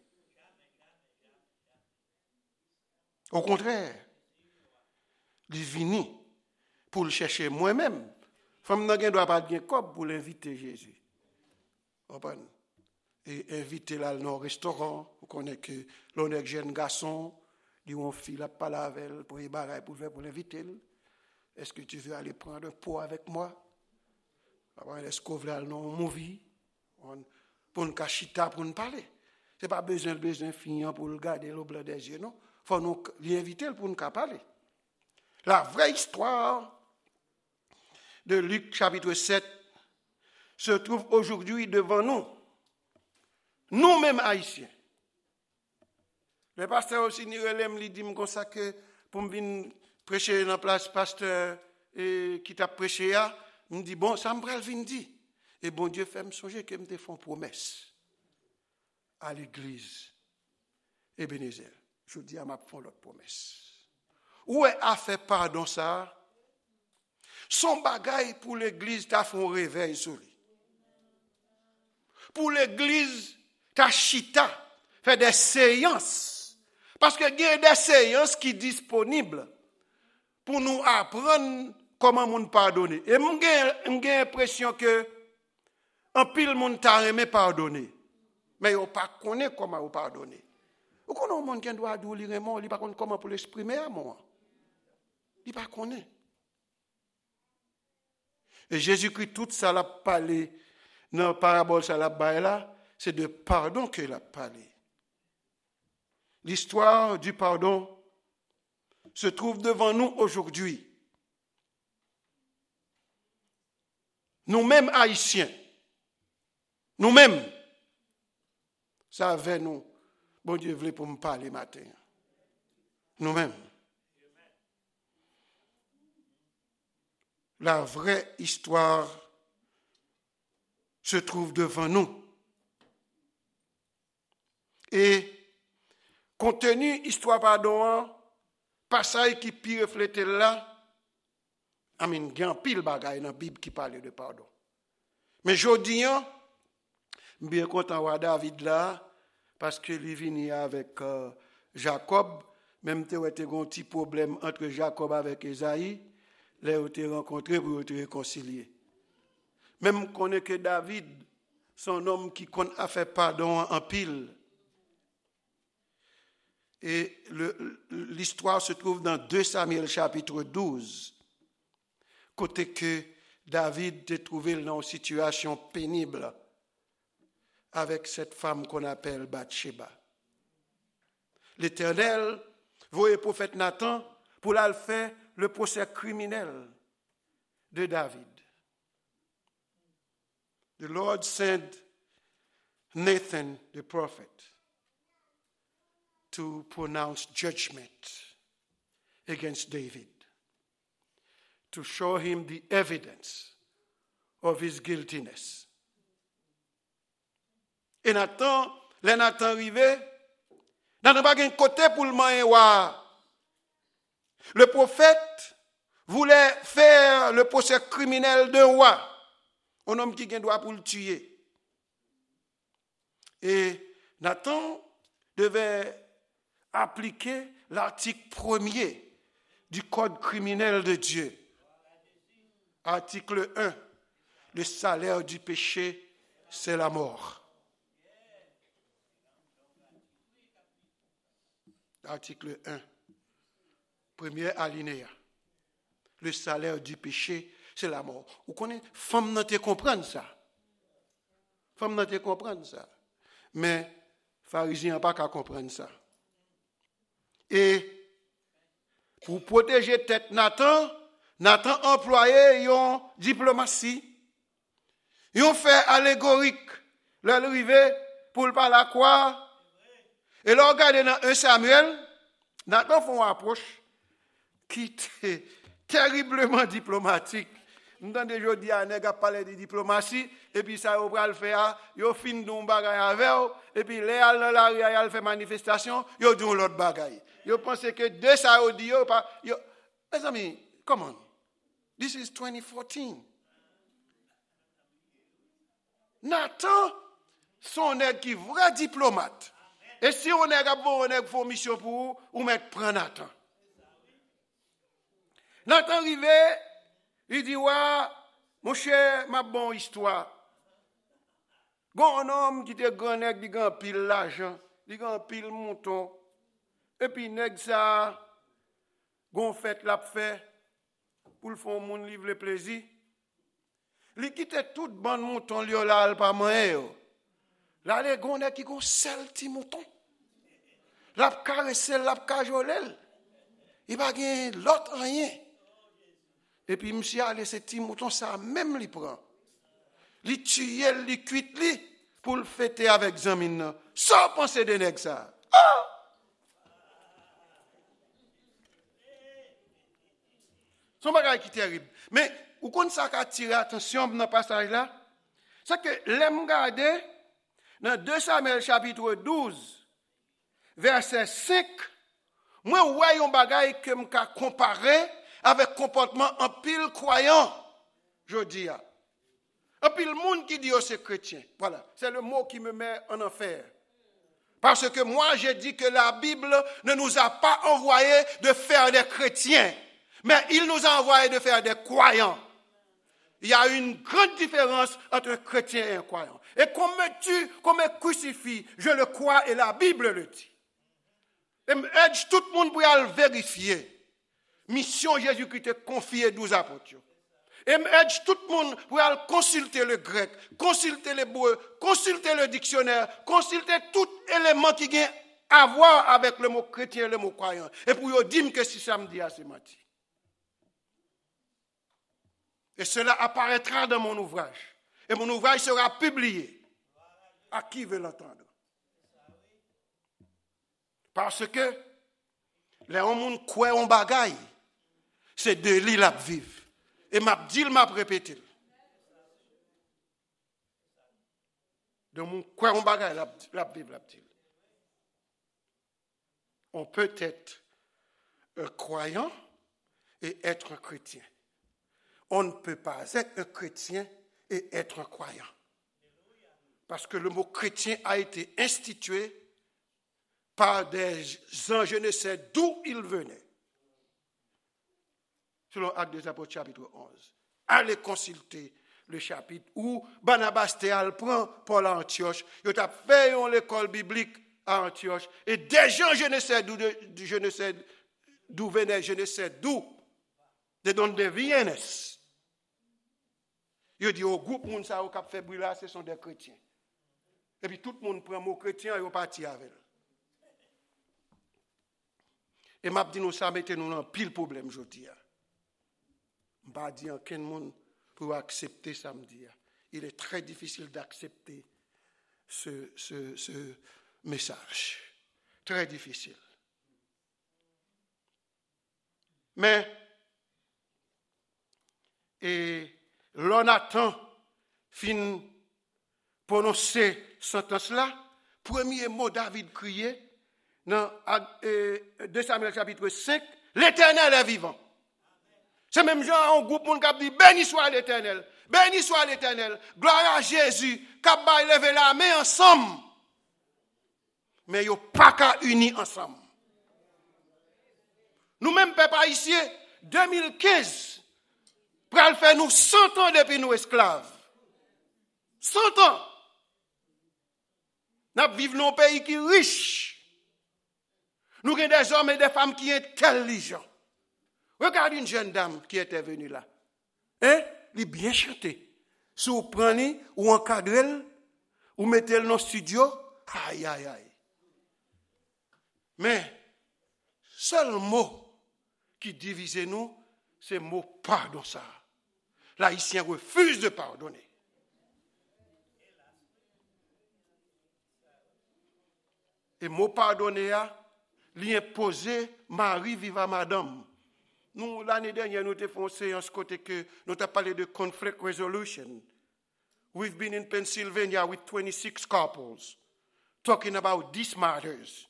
Au contraire, il est venu pour le chercher moi-même. Femme ne doit pas bien comme pour l'inviter Jésus. Et inviter là dans le restaurant, vous connaissez que l'on est jeune garçon, dit on file à pas la veille pour y bagaille pour l'inviter. Est-ce que tu veux aller prendre un pot avec moi? Est-ce qu'on veut aller dans un movie? Pour une cachita, pour nous parler. Ce n'est pas besoin finir pour le garder le blanc des yeux, non. Il faut nous l'inviter pour nous parler. La vraie histoire de Luc chapitre 7 se trouve aujourd'hui devant nous. Nous-mêmes haïtiens. Le pasteur aussi Nirelem lui dit comme ça que pour me venir prêcher dans la place pasteur qui t'a prêché là, me dit bon, ça me pral vinn dit. Et bon Dieu fait me songer que me te font promesse à l'église Ebenezer. Je dis à ma font l'autre promesse. Où est a fait pardon ça? Son bagaille pour l'église t'a font réveil sur lui. Pour l'église t'a chita fait des séances parce que il y a des séances qui sont disponibles pour nous apprendre comment nous pardonner. Et j'ai l'impression que en pile monde t'a aimé pardonner. Mais on pas connaît comment on pardonner. Ou connaît un monde qui doit dire il il pas connaît comment pour l'exprimer à moi. Il pas connaît. Et Jésus-Christ tout ça l'a parlé dans la parabole ça l'a bail là, c'est de pardon qu'il a parlé. L'histoire du pardon se trouve devant nous aujourd'hui. Nous-mêmes haïtiens, nous-mêmes, ça avait nous, bon Dieu voulait pour me parler matin. Nous-mêmes. La vraie histoire se trouve devant nous. Et contenu histoire pardon, passage qui puis refléter là, il y a un pile bagaille dans la Bible qui parle de pardon. Mais aujourd'hui, je suis bien content de voir David là, parce qu'il est venu avec Jacob. Même si il y a un petit problème entre Jacob et Esaïe, là, il a rencontré pour te réconcilier. Même qu'on est que David, son homme qui a fait pardon en pile. Et l'histoire se trouve dans 2 Samuel chapitre 12, côté que David s'est trouvé dans une situation pénible avec cette femme qu'on appelle Bathsheba. L'Éternel voyait le prophète Nathan pour aller faire le procès criminel de David. The Lord sent Nathan, the prophet, to pronounce judgment against David, to show him the evidence of his guiltiness. Et Nathan arrivé, Nathan pas un côté pour le manger. Le prophète voulait faire le procès criminel d'un roi, un homme qui a droit pour le tuer. Et Nathan devait appliquer l'article 1er du Code criminel de Dieu. Article 1. Le salaire du péché, c'est la mort. Article 1. Premier alinéa. Le salaire du péché, c'est la mort. Vous connaissez, femme n'a pas comprendre ça. Femme n'a pas comprendre ça. Mais pharisiens n'ont pas qu'à comprendre ça. Et pour protéger tête Nathan employé une diplomatie. Ils ont fait allégorique l'arrivée pour pas la croire. Et là, regardez dans 1 Samuel, Nathan fait une approche qui est terriblement diplomatique. Nous avons déjà dit à nèg a parler de diplomatie et puis ça on va le faire, yo fin d'un bagaille avec et puis là dans la rue il fait manifestation, yo dit l'autre bagaille. Yo pense que de ça on dit yo pas yo mes amis, come on. This is 2014. Nathan son nèg qui vrai diplomate. Et si on est bon, on est pour mission pour ou mettre prendre Nathan. Nathan arrivé, il dit ouais, mon cher, ma bonne histoire. Gon un homme qui était grand nèg, il a pile l'argent, il a pile mouton. Et puis nèg ça gon fête l'a fait pour le fond moun livre le plaisir. Il quitte toute bande mouton li là pas moyen. Là les gon nèg qui gon sel ti mouton. L'a caresser, l'a cajolel. Il pas gen l'autre rien. Et puis monsieur a laissé petit mouton ça même li prend. Li tue, li cuit li pour le fêter avec zamine. Sans penser de nèg ça. Son bagage qui terrible. Mais ou kon ça qu'a attiré attention dans passage là, c'est que l'aime garder dans 2 Samuel chapitre 12 verset 5, moi ouais un bagage que m'ka comparer avec comportement en pile croyant. Je dis en pile monde qui dit c'est chrétien. Voilà, c'est le mot qui me met en enfer. Parce que moi j'ai dit que la Bible ne nous a pas envoyé de faire des chrétiens, mais il nous a envoyé de faire des croyants. Il y a une grande différence entre chrétien et un croyant. Et qu'on me tue, qu'on me crucifie, je le crois et la Bible le dit. Et j'aide tout le monde pour aller vérifier. Mission Jésus-Christ est confiée 12 apôtres. Et j'aide tout le monde pour aller consulter le grec, consulter l'hébreu, consulter le dictionnaire, consulter tout élément qui a à voir avec le mot chrétien et le mot croyant. Et pour dire que si ça me dit, c'est menti. Et cela apparaîtra dans mon ouvrage. Et mon ouvrage sera publié. À qui veut l'entendre? Parce que les gens qui croient en bagaille, c'est de l'île à vivre. Et m'a dit, m'a répété. Donc, mon croire en bagaille, la vivre, la dit. On peut être un croyant et être un chrétien. On ne peut pas être un chrétien et être un croyant. Parce que le mot chrétien a été institué par des gens, je ne sais d'où ils venaient. Selon Actes des Apôtres, chapitre 11. Allez consulter le chapitre où Barnabas Théal prend Paul à Antioche. Il a fait l'école biblique à Antioche. Et des gens, je ne sais d'où venaient, je ne sais d'où, de donner des viennes. Il dit au groupe, moun sa ou k'ap fait brûler, ce sont des chrétiens. Et puis tout le monde prend le mot chrétien et on partit avec. Et m'a dit nous ça mettez nous dans pile problème aujourd'hui. Je pas dire aucun monde pour accepter ça me dire. Il est très difficile d'accepter ce message. Très difficile. Mais et l'on attend fin prononcer sentence là, premier mot David crié dans 2 Samuel chapitre 5, l'Éternel est vivant. C'est même genre un groupe monde qui dit béni soit l'Éternel, béni soit l'Éternel, gloire à Jésus, qui a levé la main ensemble. Mais ils n'ont pas qu'à unir ensemble. Nous-mêmes, peuple haïtien, 2015, pour faire nous 100 ans depuis nous esclaves. 100 ans. Nous vivons dans un pays qui est riche. Nous avons des hommes et des femmes qui sont intelligents. Regardez une jeune dame qui était venue là. Elle est bien chantée. Si vous prenez ou encadrez, ou mettez-le dans le studio, aïe, aïe, aïe. Mais, seul mot qui divise nous, c'est le mot pardon ça. L'haïtien refuse de pardonner. Et mot pardonner, l'imposer, Marie viva madame. Nous, l'année dernière, nous avons fait une séance côté que nous avons parlé de conflict resolution. We've been in Pennsylvania with 26 couples talking about these matters.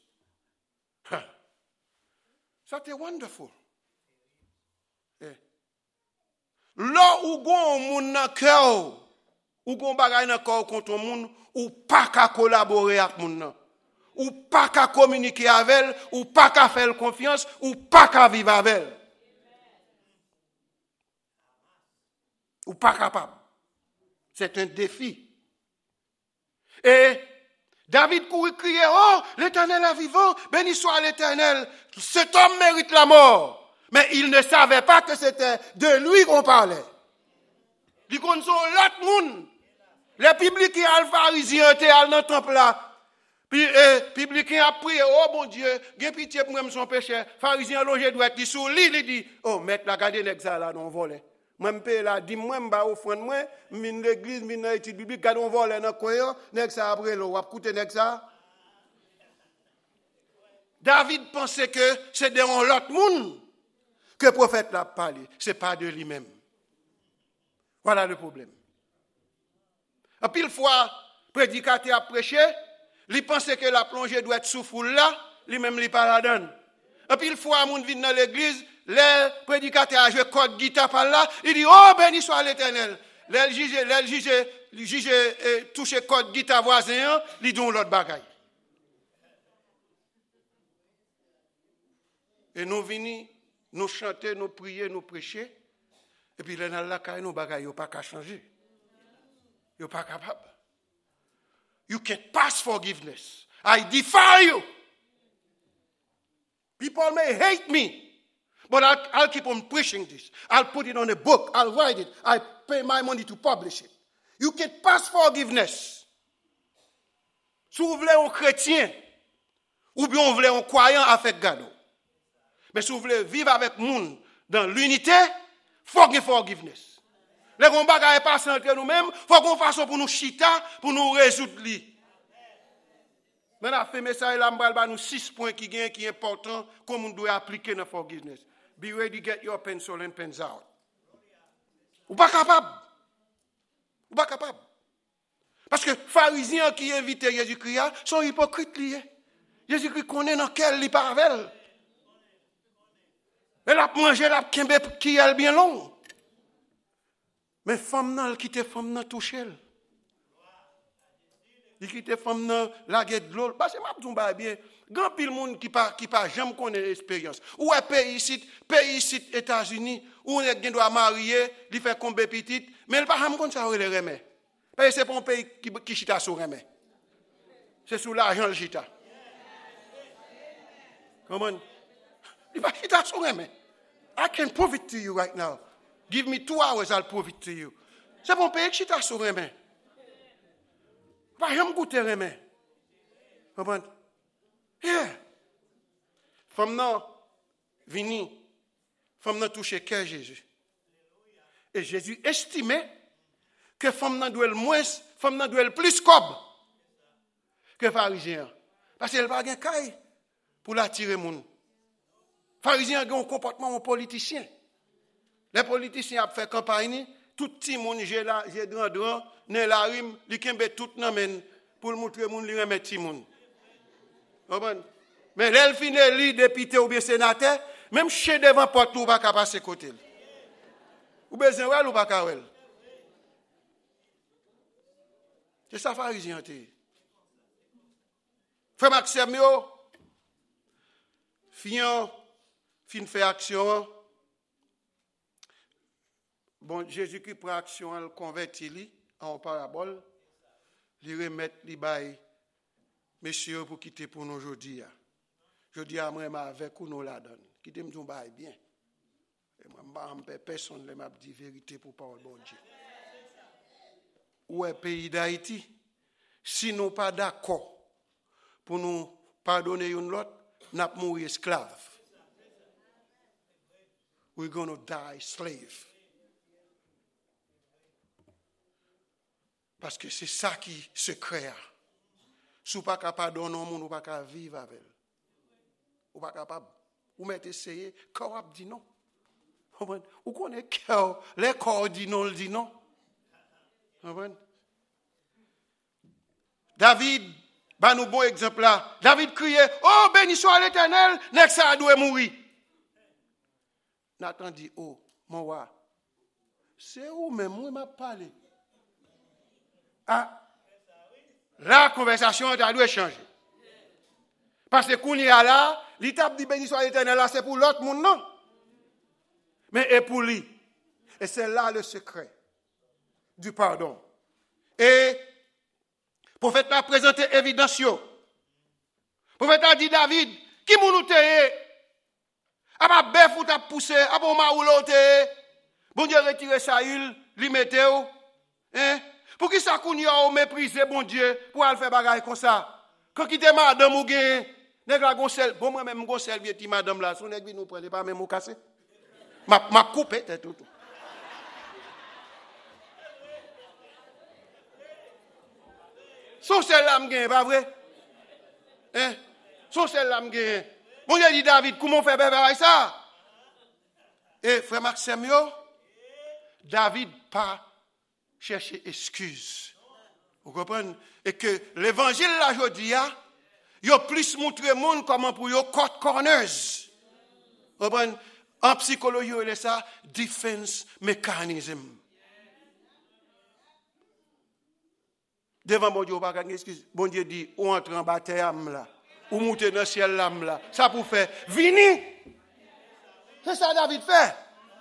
C'était wonderful. Là où gon moun nan cœur, ou gon bagay nan cœur contre moun, ou pas qu'à collaborer avec moun nan. Ou pas qu'à communiquer avec elle, ou pas qu'à faire confiance, ou pas qu'à vivre avec elle. Ou pas capable. C'est un défi. Et David courait crier, oh, l'Éternel est vivant, béni soit l'Éternel. Cet homme mérite la mort. Mais il ne savait pas que c'était de lui qu'on parlait. Il connaissait l'autre monde. Les publicains et les pharisiens étaient dans le temple là. Puis les publicains a prié, oh mon Dieu, j'ai pitié pour moi son péché. Pharisiens logé doit être sous lit, il dit, oh, maître, la garder l'exa là, non volé. Moi, je paye là, dis-moi, je vais offrir moi, je vais l'église, je vais l'étude biblique, quand on vole dans le coin, ça après, on va écouter ça. David pensait que c'est de l'autre monde que le prophète l'a parlé. Ce n'est pas de lui-même. Voilà le problème. Et puis, une fois, le prédicateur a prêché, il pensait que la plongée doit être sous foule là, lui-même, il pas la donne. Et puis, une fois, moun vient dans l'église, le prédicateur a joué code guitare par là, il dit, oh, béni soit l'Éternel. Le juge touché code guitare voisin, il dit l'autre bagaille. Et nous venons, nous chanter, nous prier, nous prêcher, et puis là, nous bagaille, il n'y a pas qu'à changer. Il n'y a pas capable. You can't pass forgiveness. I defy you. People may hate me. But I'll keep on preaching this. I'll put it on a book. I'll write it. I pay my money to publish it. You can pass forgiveness. Si vous voulez un chrétien, ou bien vous voulez un croyant avec gado. Mais si vous voulez vivre avec monde dans l'unité, forgiveness. Les combats ne pas entre nous-mêmes, il faut qu'on fasse pour nous chita, pour nous résoudre. Mais la fait message là, m'bral ba nous 6 points qui sont importants, comme on doit appliquer dans forgiveness. Be ready to get your pencil and pens out. Ou pas capable. Ou pas capable. Parce que les pharisiens qui invitent Jésus-Christ sont hypocrites liés. Jésus-Christ connaît dans quel lit paravel. Elle a mangé la kembe qui est bien long. Mais femme nan, qui te femme nan touché. Il quitte femme nan la guette de l'eau. Parce que m'a dit bien, grand pile monde qui pas jamais connaît expérience. Ou est pays ici États-Unis où on doit marier, il fait combien petite, mais il pas jamais connaît ça les remet. Parce que c'est pas un pays qui chita sur remet. C'est sous l'argent le chita. Comment? Il pas chita sur remet. I can prove it to you right now. Give me 2 hours, I'll prove it to you. C'est pas un pays qui chita sur remet. Pas jamais goûter remet. Comprends? Yeah. Femme nan vini, femme nan touche cœur Jésus. Et Jésus estimait que femme nan doit le moins, femme nan doit le plus cob que pharisien. Parce qu'elle pas gain caille pour l'attirer moun. Pharisien a un comportement politicien. Les politiciens ont fait campagne, tout petit monde j'ai grand né la rime, li kembe tout nan men pour montrer moun li remet ti moun. Mais l'elle finit li député ou bien sénateur, même chez devant porte ou pas passer côté. Ou besoin wel ou pas ka wel. C'est ça pharisien té. Frère Maxime yo fin fait action. Bon Jésus-Christ prend action, elle convertit li en parabole, li remet li bay messieurs pour quitter pour nous aujourd'hui. Je dis à moi avec nous la donne. Quitter me bail bien. Et moi personne ne m'a dit vérité pour parole bon Dieu. Où est pays d'Haïti? Si nous pas d'accord pour nous pardonner une l'autre, n'a mourir esclave. We're going to die slave. Parce que c'est ça qui se crée. Si vous n'êtes pas capable de donner, vous n'êtes pas vivre avec elle. Vous n'êtes pas capable. Vous mettez essayé, corps dit non. Vous connaissez cœur, les corps dit non, dit non. David, bah nous bon exemple là. David criait, oh béni soit l'Éternel, n'est-ce ça doit mourir. Nathan dit, oh mon roi, c'est où même moi m'a parlé. Ah, la conversation doit changer. Parce que qu'on y a là, l'étape dit béni soit l'Éternel là, c'est pour l'autre monde, non. Mais et pour lui. Et c'est là le secret du pardon. Et le prophète a présenté évidence. Le prophète a dit David, qui m'a noté? A ma bœuf ou t'a poussé, a bon ma ou l'autre. Bon Dieu retire Saül, li mette ou. Hein? Pour qui ça qu'on y a méprisé bon Dieu pour aller faire bagaille comme ça? Quand qui te madame ou gen, nèg la gonsel, bon moi même gonsel vieux ti madame là, son nèg vi nous prendre pas même ou casser. M'a coupé tête tout. Son sel là m'gain pas vrai? Hein? Son sel là m'gain. Bon Dieu dit David, comment faire bagaille ça? Et frère Maxime yo, David pas chercher excuse. Vous comprenez? Et que l'évangile là aujourd'hui il a plus montré monde comment pour yo cut corners. Vous comprenez? En psychologie il est ça defense mechanism. Devant bon Dieu pas gagner excuse. Bon Dieu dit ou entre en bataille là, ou monter dans ciel là. Ça pour faire vini. C'est ça David fait.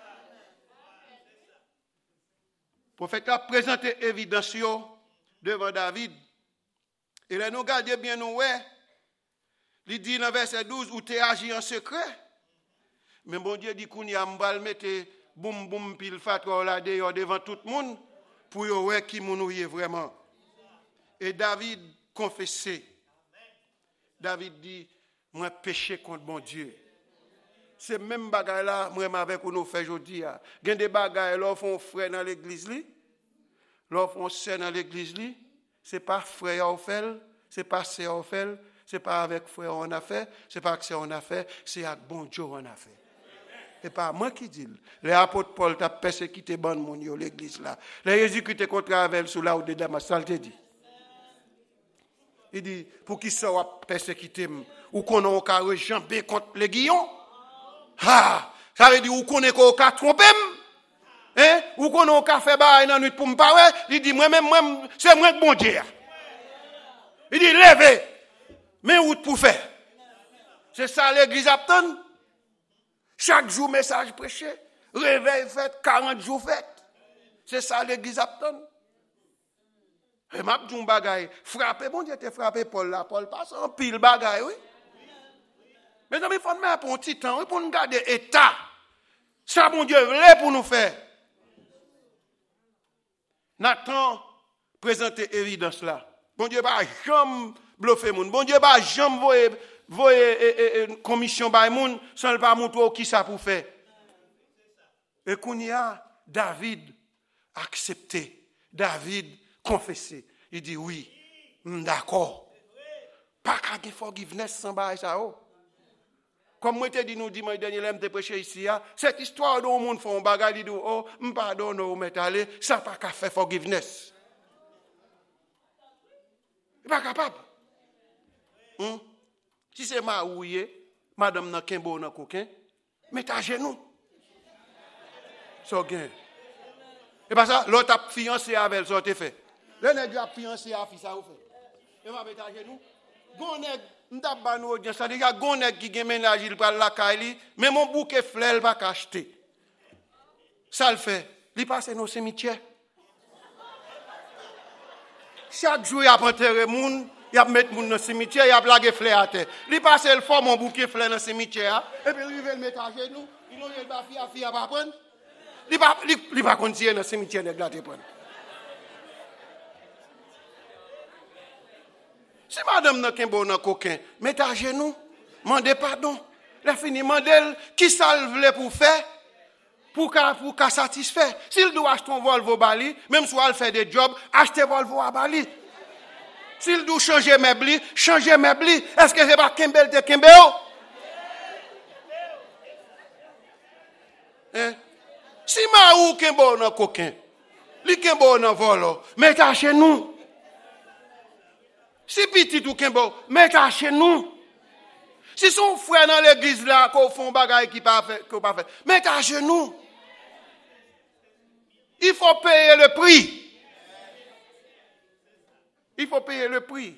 Le prophète a présenté évidence devant David. Et là, nous regardons bien, nous, il dit dans verset 12, où tu agi en secret. Mais bon Dieu dit qu'on y a m'bal mettre boum boum pile fatwa là devant tout le monde pour voir qui nous est vraiment. Et David confessait. David dit, moi péché contre mon Dieu. C'est même bagaille là, moi avec nous fait aujourd'hui. Il y a des bagailles là font frère dans l'église li. Là font sœur dans l'église li. C'est pas frère on fait, c'est pas sœur on fait, c'est pas avec frère on a fait, c'est pas que c'est on a fait, c'est avec bon Dieu on a fait. Et pas moi qui dis. Les apôtres Paul t'a persécuté bon mon yo l'église là. Les Jésus-Christ contre avec sous là où de Damas ça te dit. Il dit pour qui ça va persécuter ou qu'on a ka rejamber contre les guillons. Ah, ça veut dire ou qu'on est qu'on ka tromper hein ou qu'on a un café bar dans nuit pour me parler, il dit moi c'est moi bon Dieu. Il dit levez. Mais où pour faire? C'est ça l'église attend. Chaque jour message prêché, réveil fait, 40 jours fait. C'est ça l'église attend. Et m'a dit un bagay, frappé, bon Dieu te frappé Paul là, Paul passe en pile bagay, oui. Mais non, il faut mettre pour un petit temps, pour nous garder état. Ça, bon Dieu, voulait pour nous faire. Nathan présente évidence là. Bon Dieu, pas jamais bluffer moun. Bon Dieu, pas jamais voyer une commission par moun sans le pas montrer qui ça pour faire. Et qu'on y a David accepté, David confessé. Il dit oui, d'accord. Pas qu'à forgiveness sans bail ça. Comme moi te dit nous dimanche dernier l'aime te prêcher ici cette histoire dont monde font bagarre dit oh me pardonne ou met aller ça pas qu'à faire forgiveness. Il pas capable. Si c'est ma ouillé, madame nan kembo nan coquin, mets à genoux. So gain. Et pas ça l'autre a fiancé avec elle ça te fait. Le nèg a fiancé a fi ça ou fait. Et m'a mettre à genoux. Gon nèg m't'a ba nou audience ça déjà gon nèg qui gen ménage il pral la caille mais mon bouquet fleur pas acheter. Ça le fait. Il passe dans cimetière. Chaque jour il a enterré moun, il a mettre moun dans cimetière, il a blagué fleur à terre. Il passe le fort mon bouquet fleur dans cimetière et puis il veut le mettre à genoux, il non il ba fi a pas prendre. Il pas continuer dans cimetière nèg la te prendre. Si madame n'a qu'un bon coquin, mettez à genoux, mandez pardon. La fini, mandez qui ça le voulait pour faire, pour qu'à satisfaire. S'il doit acheter un Volvo Bali, même si elle fait des jobs, achetez Volvo à Bali. S'il doit changer meubles, changez meubles. Est-ce que c'est pas Kembel de Kembel? Si ma ou qu'un bon coquin, li qu'un bon volo, mettez à genoux. Si petit ou Kembo, mettez à chez nous. Si son frère dans l'église là, qu'on fait un bagage qui pas fait, mettez à chez nous. Il faut payer le prix. Il faut payer le prix.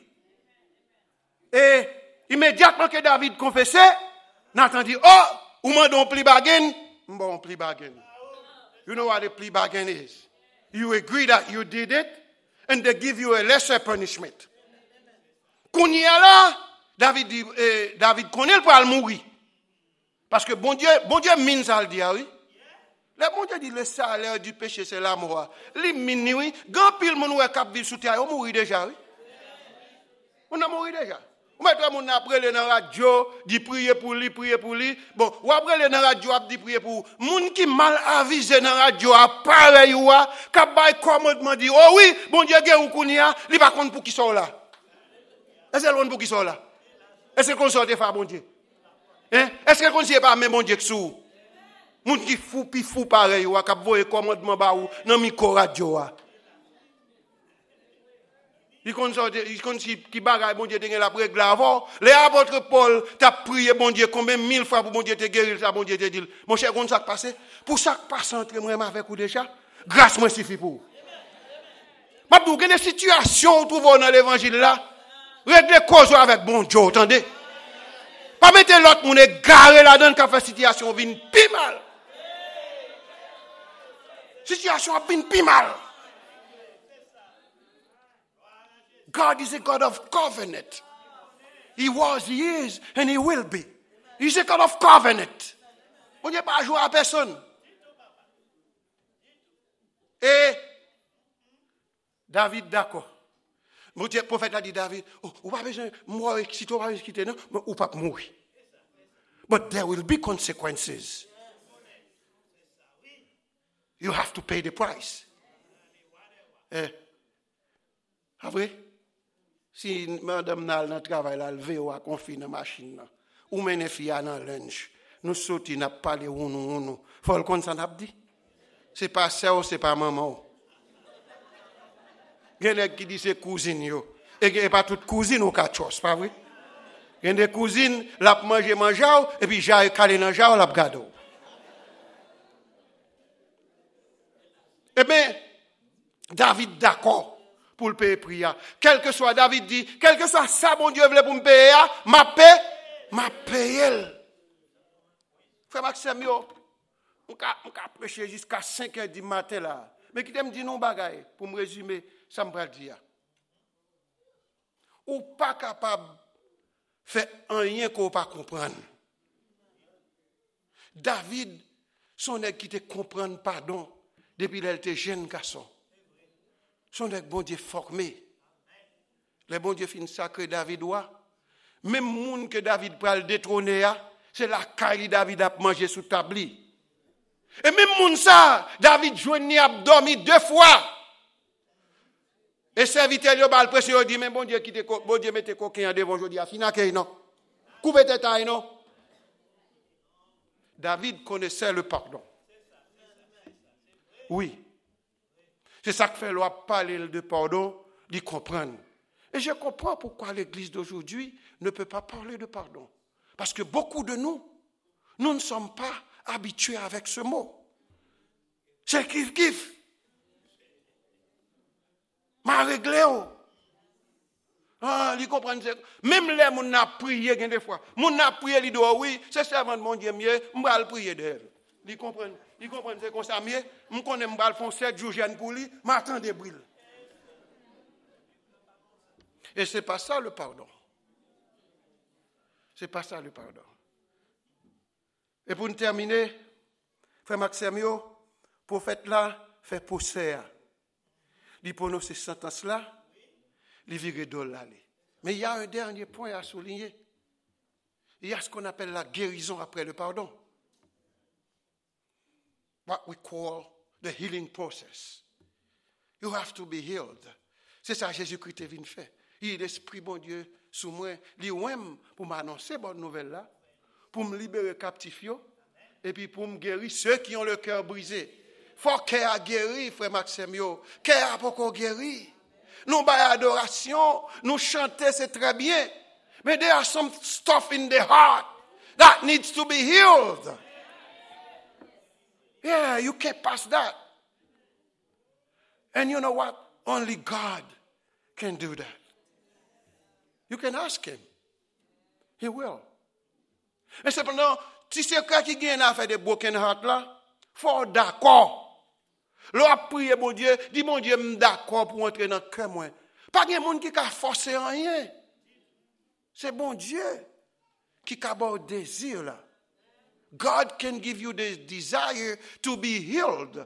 Et immédiatement que David confessait, Nathan dit, oh, ou m'en don pli bargain? Bon, pli bargain. You know what a plea bargain is? You agree that you did it, and they give you a lesser punishment. Qu'on y a là, David connaît pour mourir. Parce que bon Dieu mine ça le dit, oui. Le bon Dieu dit le salaire du péché c'est la mort. Li mine oui, grand pile moun wè k'ap vivre sous terre, on mourir déjà, oui. On a mouru déjà. Ou mettre moun après le dans radio, dit prier pour lui. Bon, ou après le dans radio a dit prier pour moun qui mal avisé dans radio a pareil ou a k'ap bay commandement dit oh oui, bon Dieu gen ou kounya, li pa konn pour qui sont là. Est-ce que l'on pour qui sont là? Est-ce qu'on sort des femmes, bon Dieu? Est-ce qu'on ne sait pas même bon Dieu que sous? Moun qui fou pareil, ou a k'ap voye commandement ba ou nan micro radio a. Il kon si qui bagay bon Dieu te gen la règle avant. Les apôtres Paul t'a prié bon Dieu combien 1000 fois pour bon Dieu te guérir ça bon Dieu te dit. Mon cher kon ça passé? Pour ça passe entre moi avec ou déjà? Grâce moi suffit pour. M'a dou gen des situations trouve dans l'évangile là. Régler cause avec bon Dieu, entendez? Pas mettre l'autre moun garé là-dedans qui fait situation vin pi mal. Situation vin pi mal. God is a God of covenant. He was, he is, and he will be. He's a God of covenant. On n'est pas joué à personne. Et David d'accord. Mon Dieu, le prophète a dit David, ou pas besoin de mourir, si tu vas quitter, non, ou pas mourir. But there will be consequences. You have to pay the price. Après, si madame n'a pas travail, elle veut ou a confié dans la machine, ou mène fille dans le lunch, nous sortis, n'a pas parlé ou nous. Faut le compte ça n'a dit. C'est pas ça ou c'est pas maman. Il y a des qui disent c'est cousine yo. Et pas toute cousine ou kachos, pas vrai? Il y a des cousines, la manger et puis j'ai calé dans jao la gado. Eh bien, David d'accord pour le payer prière. Quel que soit, David dit, quel que soit ça, mon Dieu voulait pour me payer, m'a payé. Frère Maxime, on a prêché jusqu'à 5 h du matin là. Mais qui t'aime dire non bagaille, pour me résumer, ça me va dire. Ou pas capable de faire rien qu'on ne pas comprendre. David, son nèg qui te comprendre pardon depuis qu'il était jeune garçon. Son nèg bon Dieu formé. Le bon Dieu fin sacré David wa. Même monde que David pral détrôner, c'est la caille David a mangé sous tabli. Et même monde ça, David joigni a dormi 2 fois. Et serviteur yo bal presse yo dit mais bon Dieu qui te bon Dieu mette coquin devant jodi a fina kay non. Couper tête ay non. David connaissait le pardon. Oui. C'est ça que fait loi parler de pardon, d'y comprendre. Et je comprends pourquoi l'église d'aujourd'hui ne peut pas parler de pardon. Parce que beaucoup de nous ne sommes pas habitués avec ce mot. C'est kiff. Ma réglé. Ah, ils comprennent. Même les gens n'a prié des fois. Moun n'a prié, ils disent oui, c'est servant de mon Dieu mieux, m'bal prier d'elle. Ils comprennent c'est comme ça mieux. M'm connais m'bal font 7 jours jeune pour lui, m'attend des brille. Et c'est pas ça le pardon. C'est pas ça le pardon. Et pour nous terminer, frère Maxime, prophète là fait pousser. Il prononce ces sentences là. Les viré d'ol aller. Mais il y a un dernier point à souligner. Il y a ce qu'on appelle la guérison après le pardon. What we call the healing process. You have to be healed. C'est ça que Jésus-Christ est venu faire. Il est l'Esprit bon Dieu sous moi. Il même pour m'annoncer bonne nouvelle là, pour me libérer captif et puis pour me guérir ceux qui ont le cœur brisé. Faut qu'il a guéri, frère Maxime qu'il a pas guéri. Nous baillons adoration, nous chanter, c'est très bien. Mais there are some stuff in the heart that needs to be healed. Yeah, you can't pass that. And you know what? Only God can do that. You can ask him. He will. Et cependant, si c'est quelqu'un qui gagne à faire des broken heart là, faut d'accord. L'on prié mon Dieu, dit mon Dieu, je suis d'accord pour entrer dans le cœur. Pas de monde qui a forcé rien. C'est bon Dieu qui a un désir là. God can give you the desire to be healed.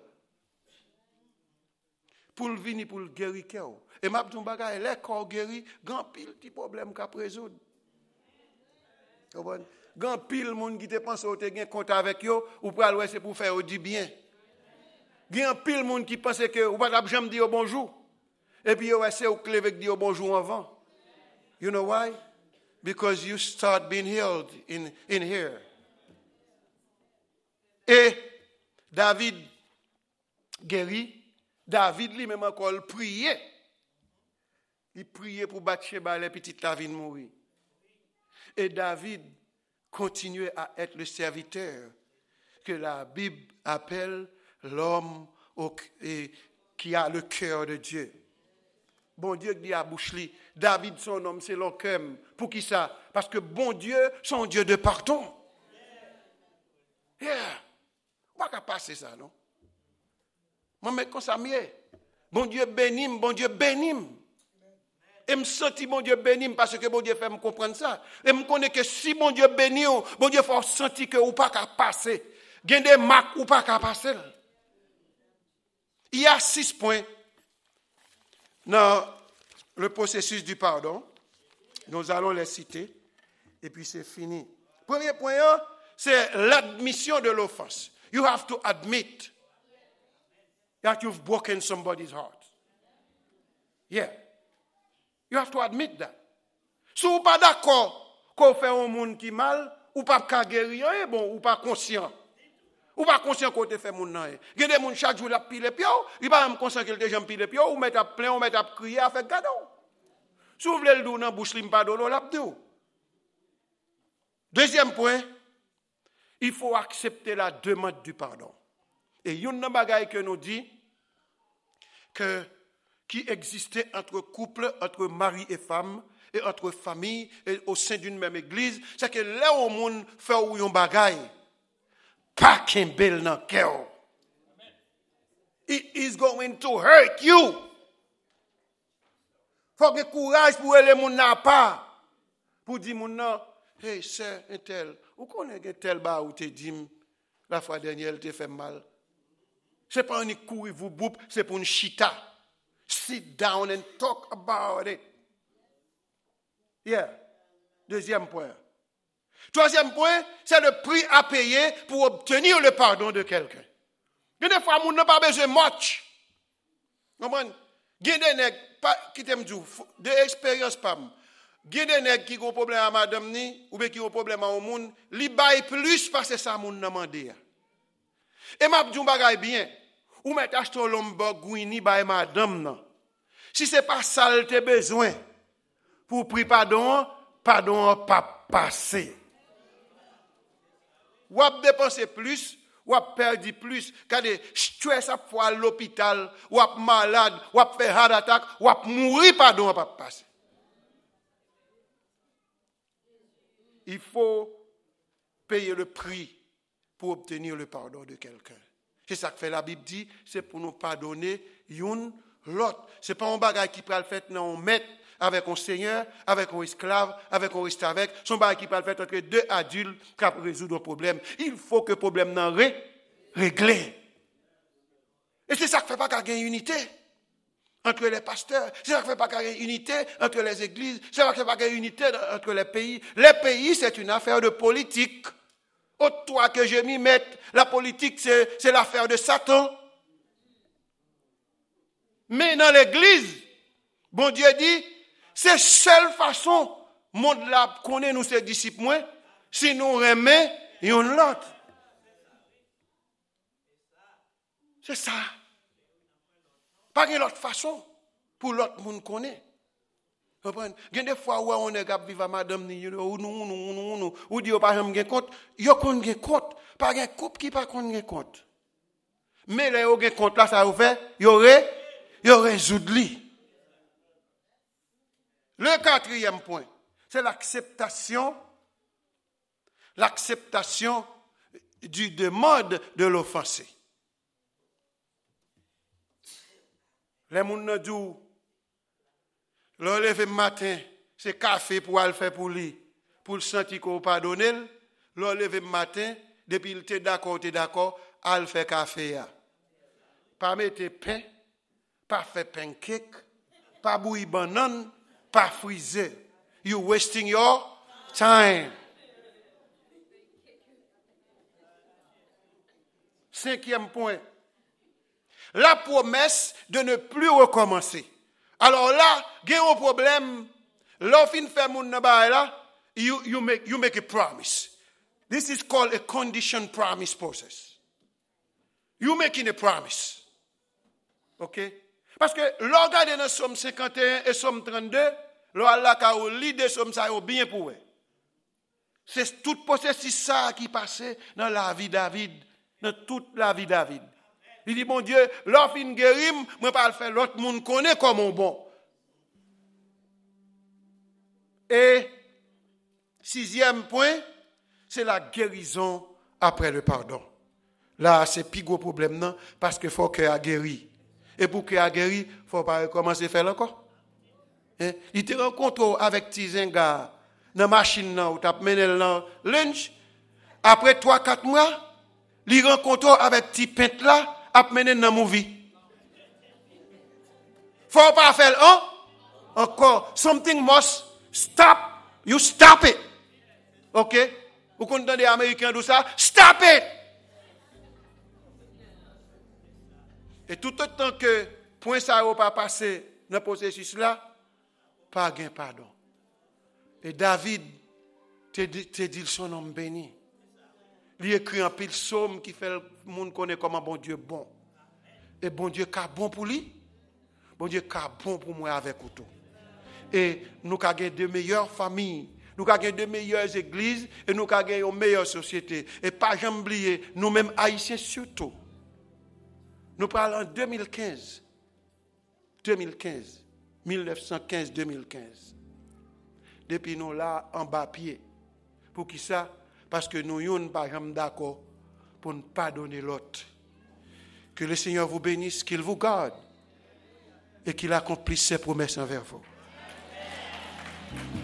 Pour le venir, pour le guérir. Et ma petite bagaille, les corps guéris, grand pile petit problème qu'à résoudre. Grand pile monde qui te pense au te gain compte avec yo, ou pour aller c'est pour faire du bien. Il y a un pile monde qui pense que vous ne pouvez pas jamais dire bonjour. Et puis vous essayez de lever dire bonjour avant. You know why? Because you start being healed in here. Et David guéri. David lui-même encore priait. Il priait pour Bathsheba, les petites David mourir. Et David continuait à être le serviteur que la Bible appelle l'homme qui a le cœur de Dieu. Bon Dieu dit à Bouchli, David son homme c'est l'homme. Pour qui ça? Parce que bon Dieu, son Dieu de pardon. Yeah. On va pas passer ça, non? Moi, mais comme ça, mieux. Bon Dieu bénime, bon Dieu bénime. Et me sentis bon Dieu bénime parce que bon Dieu fait me comprendre ça. Et me connaît que si bon Dieu bénit, bon Dieu faut sentir que ou pas qu'à passer. Gain des marques ou pas qu'à passer. Il y a 6 points dans le processus du pardon. Nous allons les citer. Et puis c'est fini. Premier point, c'est l'admission de l'offense. You have to admit that you've broken somebody's heart. Yeah. You have to admit that. Si vous pas d'accord qu'on fait un monde qui mal, ou pas guérir, bon, ou pas conscient. Ou pas conscient qu'on te fait mon nan. Il y a des gens chaque jour la pile pio, il pas même conscient qu'il te jambe pile pio, ou mettre à plein, ou mettre à crier à faire cadeau. Si vous voulez le don dans bouche lim pas dolo l'abdou. Deuxième point, il faut accepter la demande du pardon. Et une bagay que nous dit, qui existait entre couples, entre mari et femme, et entre familles, et au sein d'une même église, c'est que là où le monde fait ou yon bagay, pas qu'un bel nan kèo. It is going to hurt you. Faut que courage pour les moun n'a pas. Pour dire moun nan, hey, c'est un tel, ou connaît un tel ba ou te dit, la fois dernière, te fait mal. C'est pas un courir vous boup, c'est pour une chita. Sit down and talk about it. Yeah. Deuxième point. Troisième point, c'est le prix à payer pour obtenir le pardon de quelqu'un. Des fois, moun n'a pas besoin de much. Comprenez? Il y a des nègres, qui t'aiment dire, de expérience pas. Il y a des nègres qui ont problème à madame ni, ou bien qui ont problème au monde, li baille plus parce que ça moun n'a demandé. Et m'a dit un bagay bien. Ou met acheter Lamborghini baille madame nan. Si c'est pas ça le te besoin pour prix pardon pas passer. Ou a dépenser plus, ou a perdu plus, quand stress à fois à l'hôpital, ou a malade, ou a fait heart attack, ou a mourir pardon pas passer. Il faut payer le prix pour obtenir le pardon de quelqu'un. C'est ça que fait la Bible dit, c'est pour nous pardonner une l'autre. C'est pas un bagage qui peut le faire dans un maître avec un seigneur, avec un esclave, avec un reste avec. Son bagage qui peut le faire entre deux adultes qui résoudre un problème. Il faut que le problème n'en réglé. Et c'est ça qui fait pas qu'il y ait une unité entre les pasteurs. C'est ça qui fait pas qu'il y ait une unité entre les églises. C'est ça qui fait pas qu'il y ait une unité entre les pays. Les pays, c'est une affaire de politique. Toi que je m'y mette, la politique, c'est l'affaire de Satan. Mais dans l'église, bon Dieu dit, c'est seule façon, monde là, connaît nous ses disciples, si nous remet, et on l'autre. C'est ça. Pas une autre façon, pour l'autre monde connaît. Il y a des fois où on est capable de vivre à madame, ou dit, par exemple, il y a un compte, il y a un compte, pas un couple qui pas un compte. Mais là, il y a un compte là, ça ouvert, il y aurait résoudre. Le quatrième point, c'est l'acceptation du demande de l'offensé. Les gens nous disent, le lever matin, c'est café pour aller faire pour lui, pour le sentir qu'on pardonne. Le lever matin, depuis il était d'accord, aller faire café. Pas mettre pain, pas faire pancake, pas bouillir banane, pas friser. You wasting your time. Cinquième point. La promesse de ne plus recommencer. Alors là, il y a un problème. L'offre fait mon naba là, you make a promise. This is called a condition promise process. You making a promise. OK? Parce que l'organe dans Somme 51 et Somme 32, l'Allah ka ou li de Somme ça bien pour eux. C'est tout processus ça qui passait dans la vie David, dans toute la vie David. Il dit, bon Dieu, l'offre in guérim, moi pas le faire, l'autre monde connaît comme on bon. Et sixième point, c'est la guérison après le pardon. Là, c'est plus gros problème, non? Parce qu'il faut qu'il a guéri. Et pour qu'il a guéri, il ne faut pas recommencer à faire encore. Il te rencontre avec Tizenga dans la machine, où tu as mené le lunch. Après 3-4 mois, il rencontre avec petit pente là, à mener dans la movie. Faut pas faire encore. Something must stop. You stop it. OK? Vous comprenez les Américains de ça? Stop it. Et tout autant que point ça n'a pas passé dans le processus là, pas gain pardon. Et David te dit son nom béni. Il écrit un pile psaume qui fait le monde connaît comment bon Dieu bon. Et bon Dieu qu'a bon pour lui. Bon Dieu qu'a bon pour moi avec tout. Et nous avons de meilleures familles, nous avons de meilleures églises et nous avons une meilleure société. Et pas jamais oublier, nous-mêmes haïtiens surtout. Nous parlons en 2015. 2015. 1915-2015. Depuis nous là, en bas pied. Pour qui ça? Parce que nous sommes pas d'accord pour ne pas donner l'autre. Que le Seigneur vous bénisse, qu'il vous garde et qu'il accomplisse ses promesses envers vous.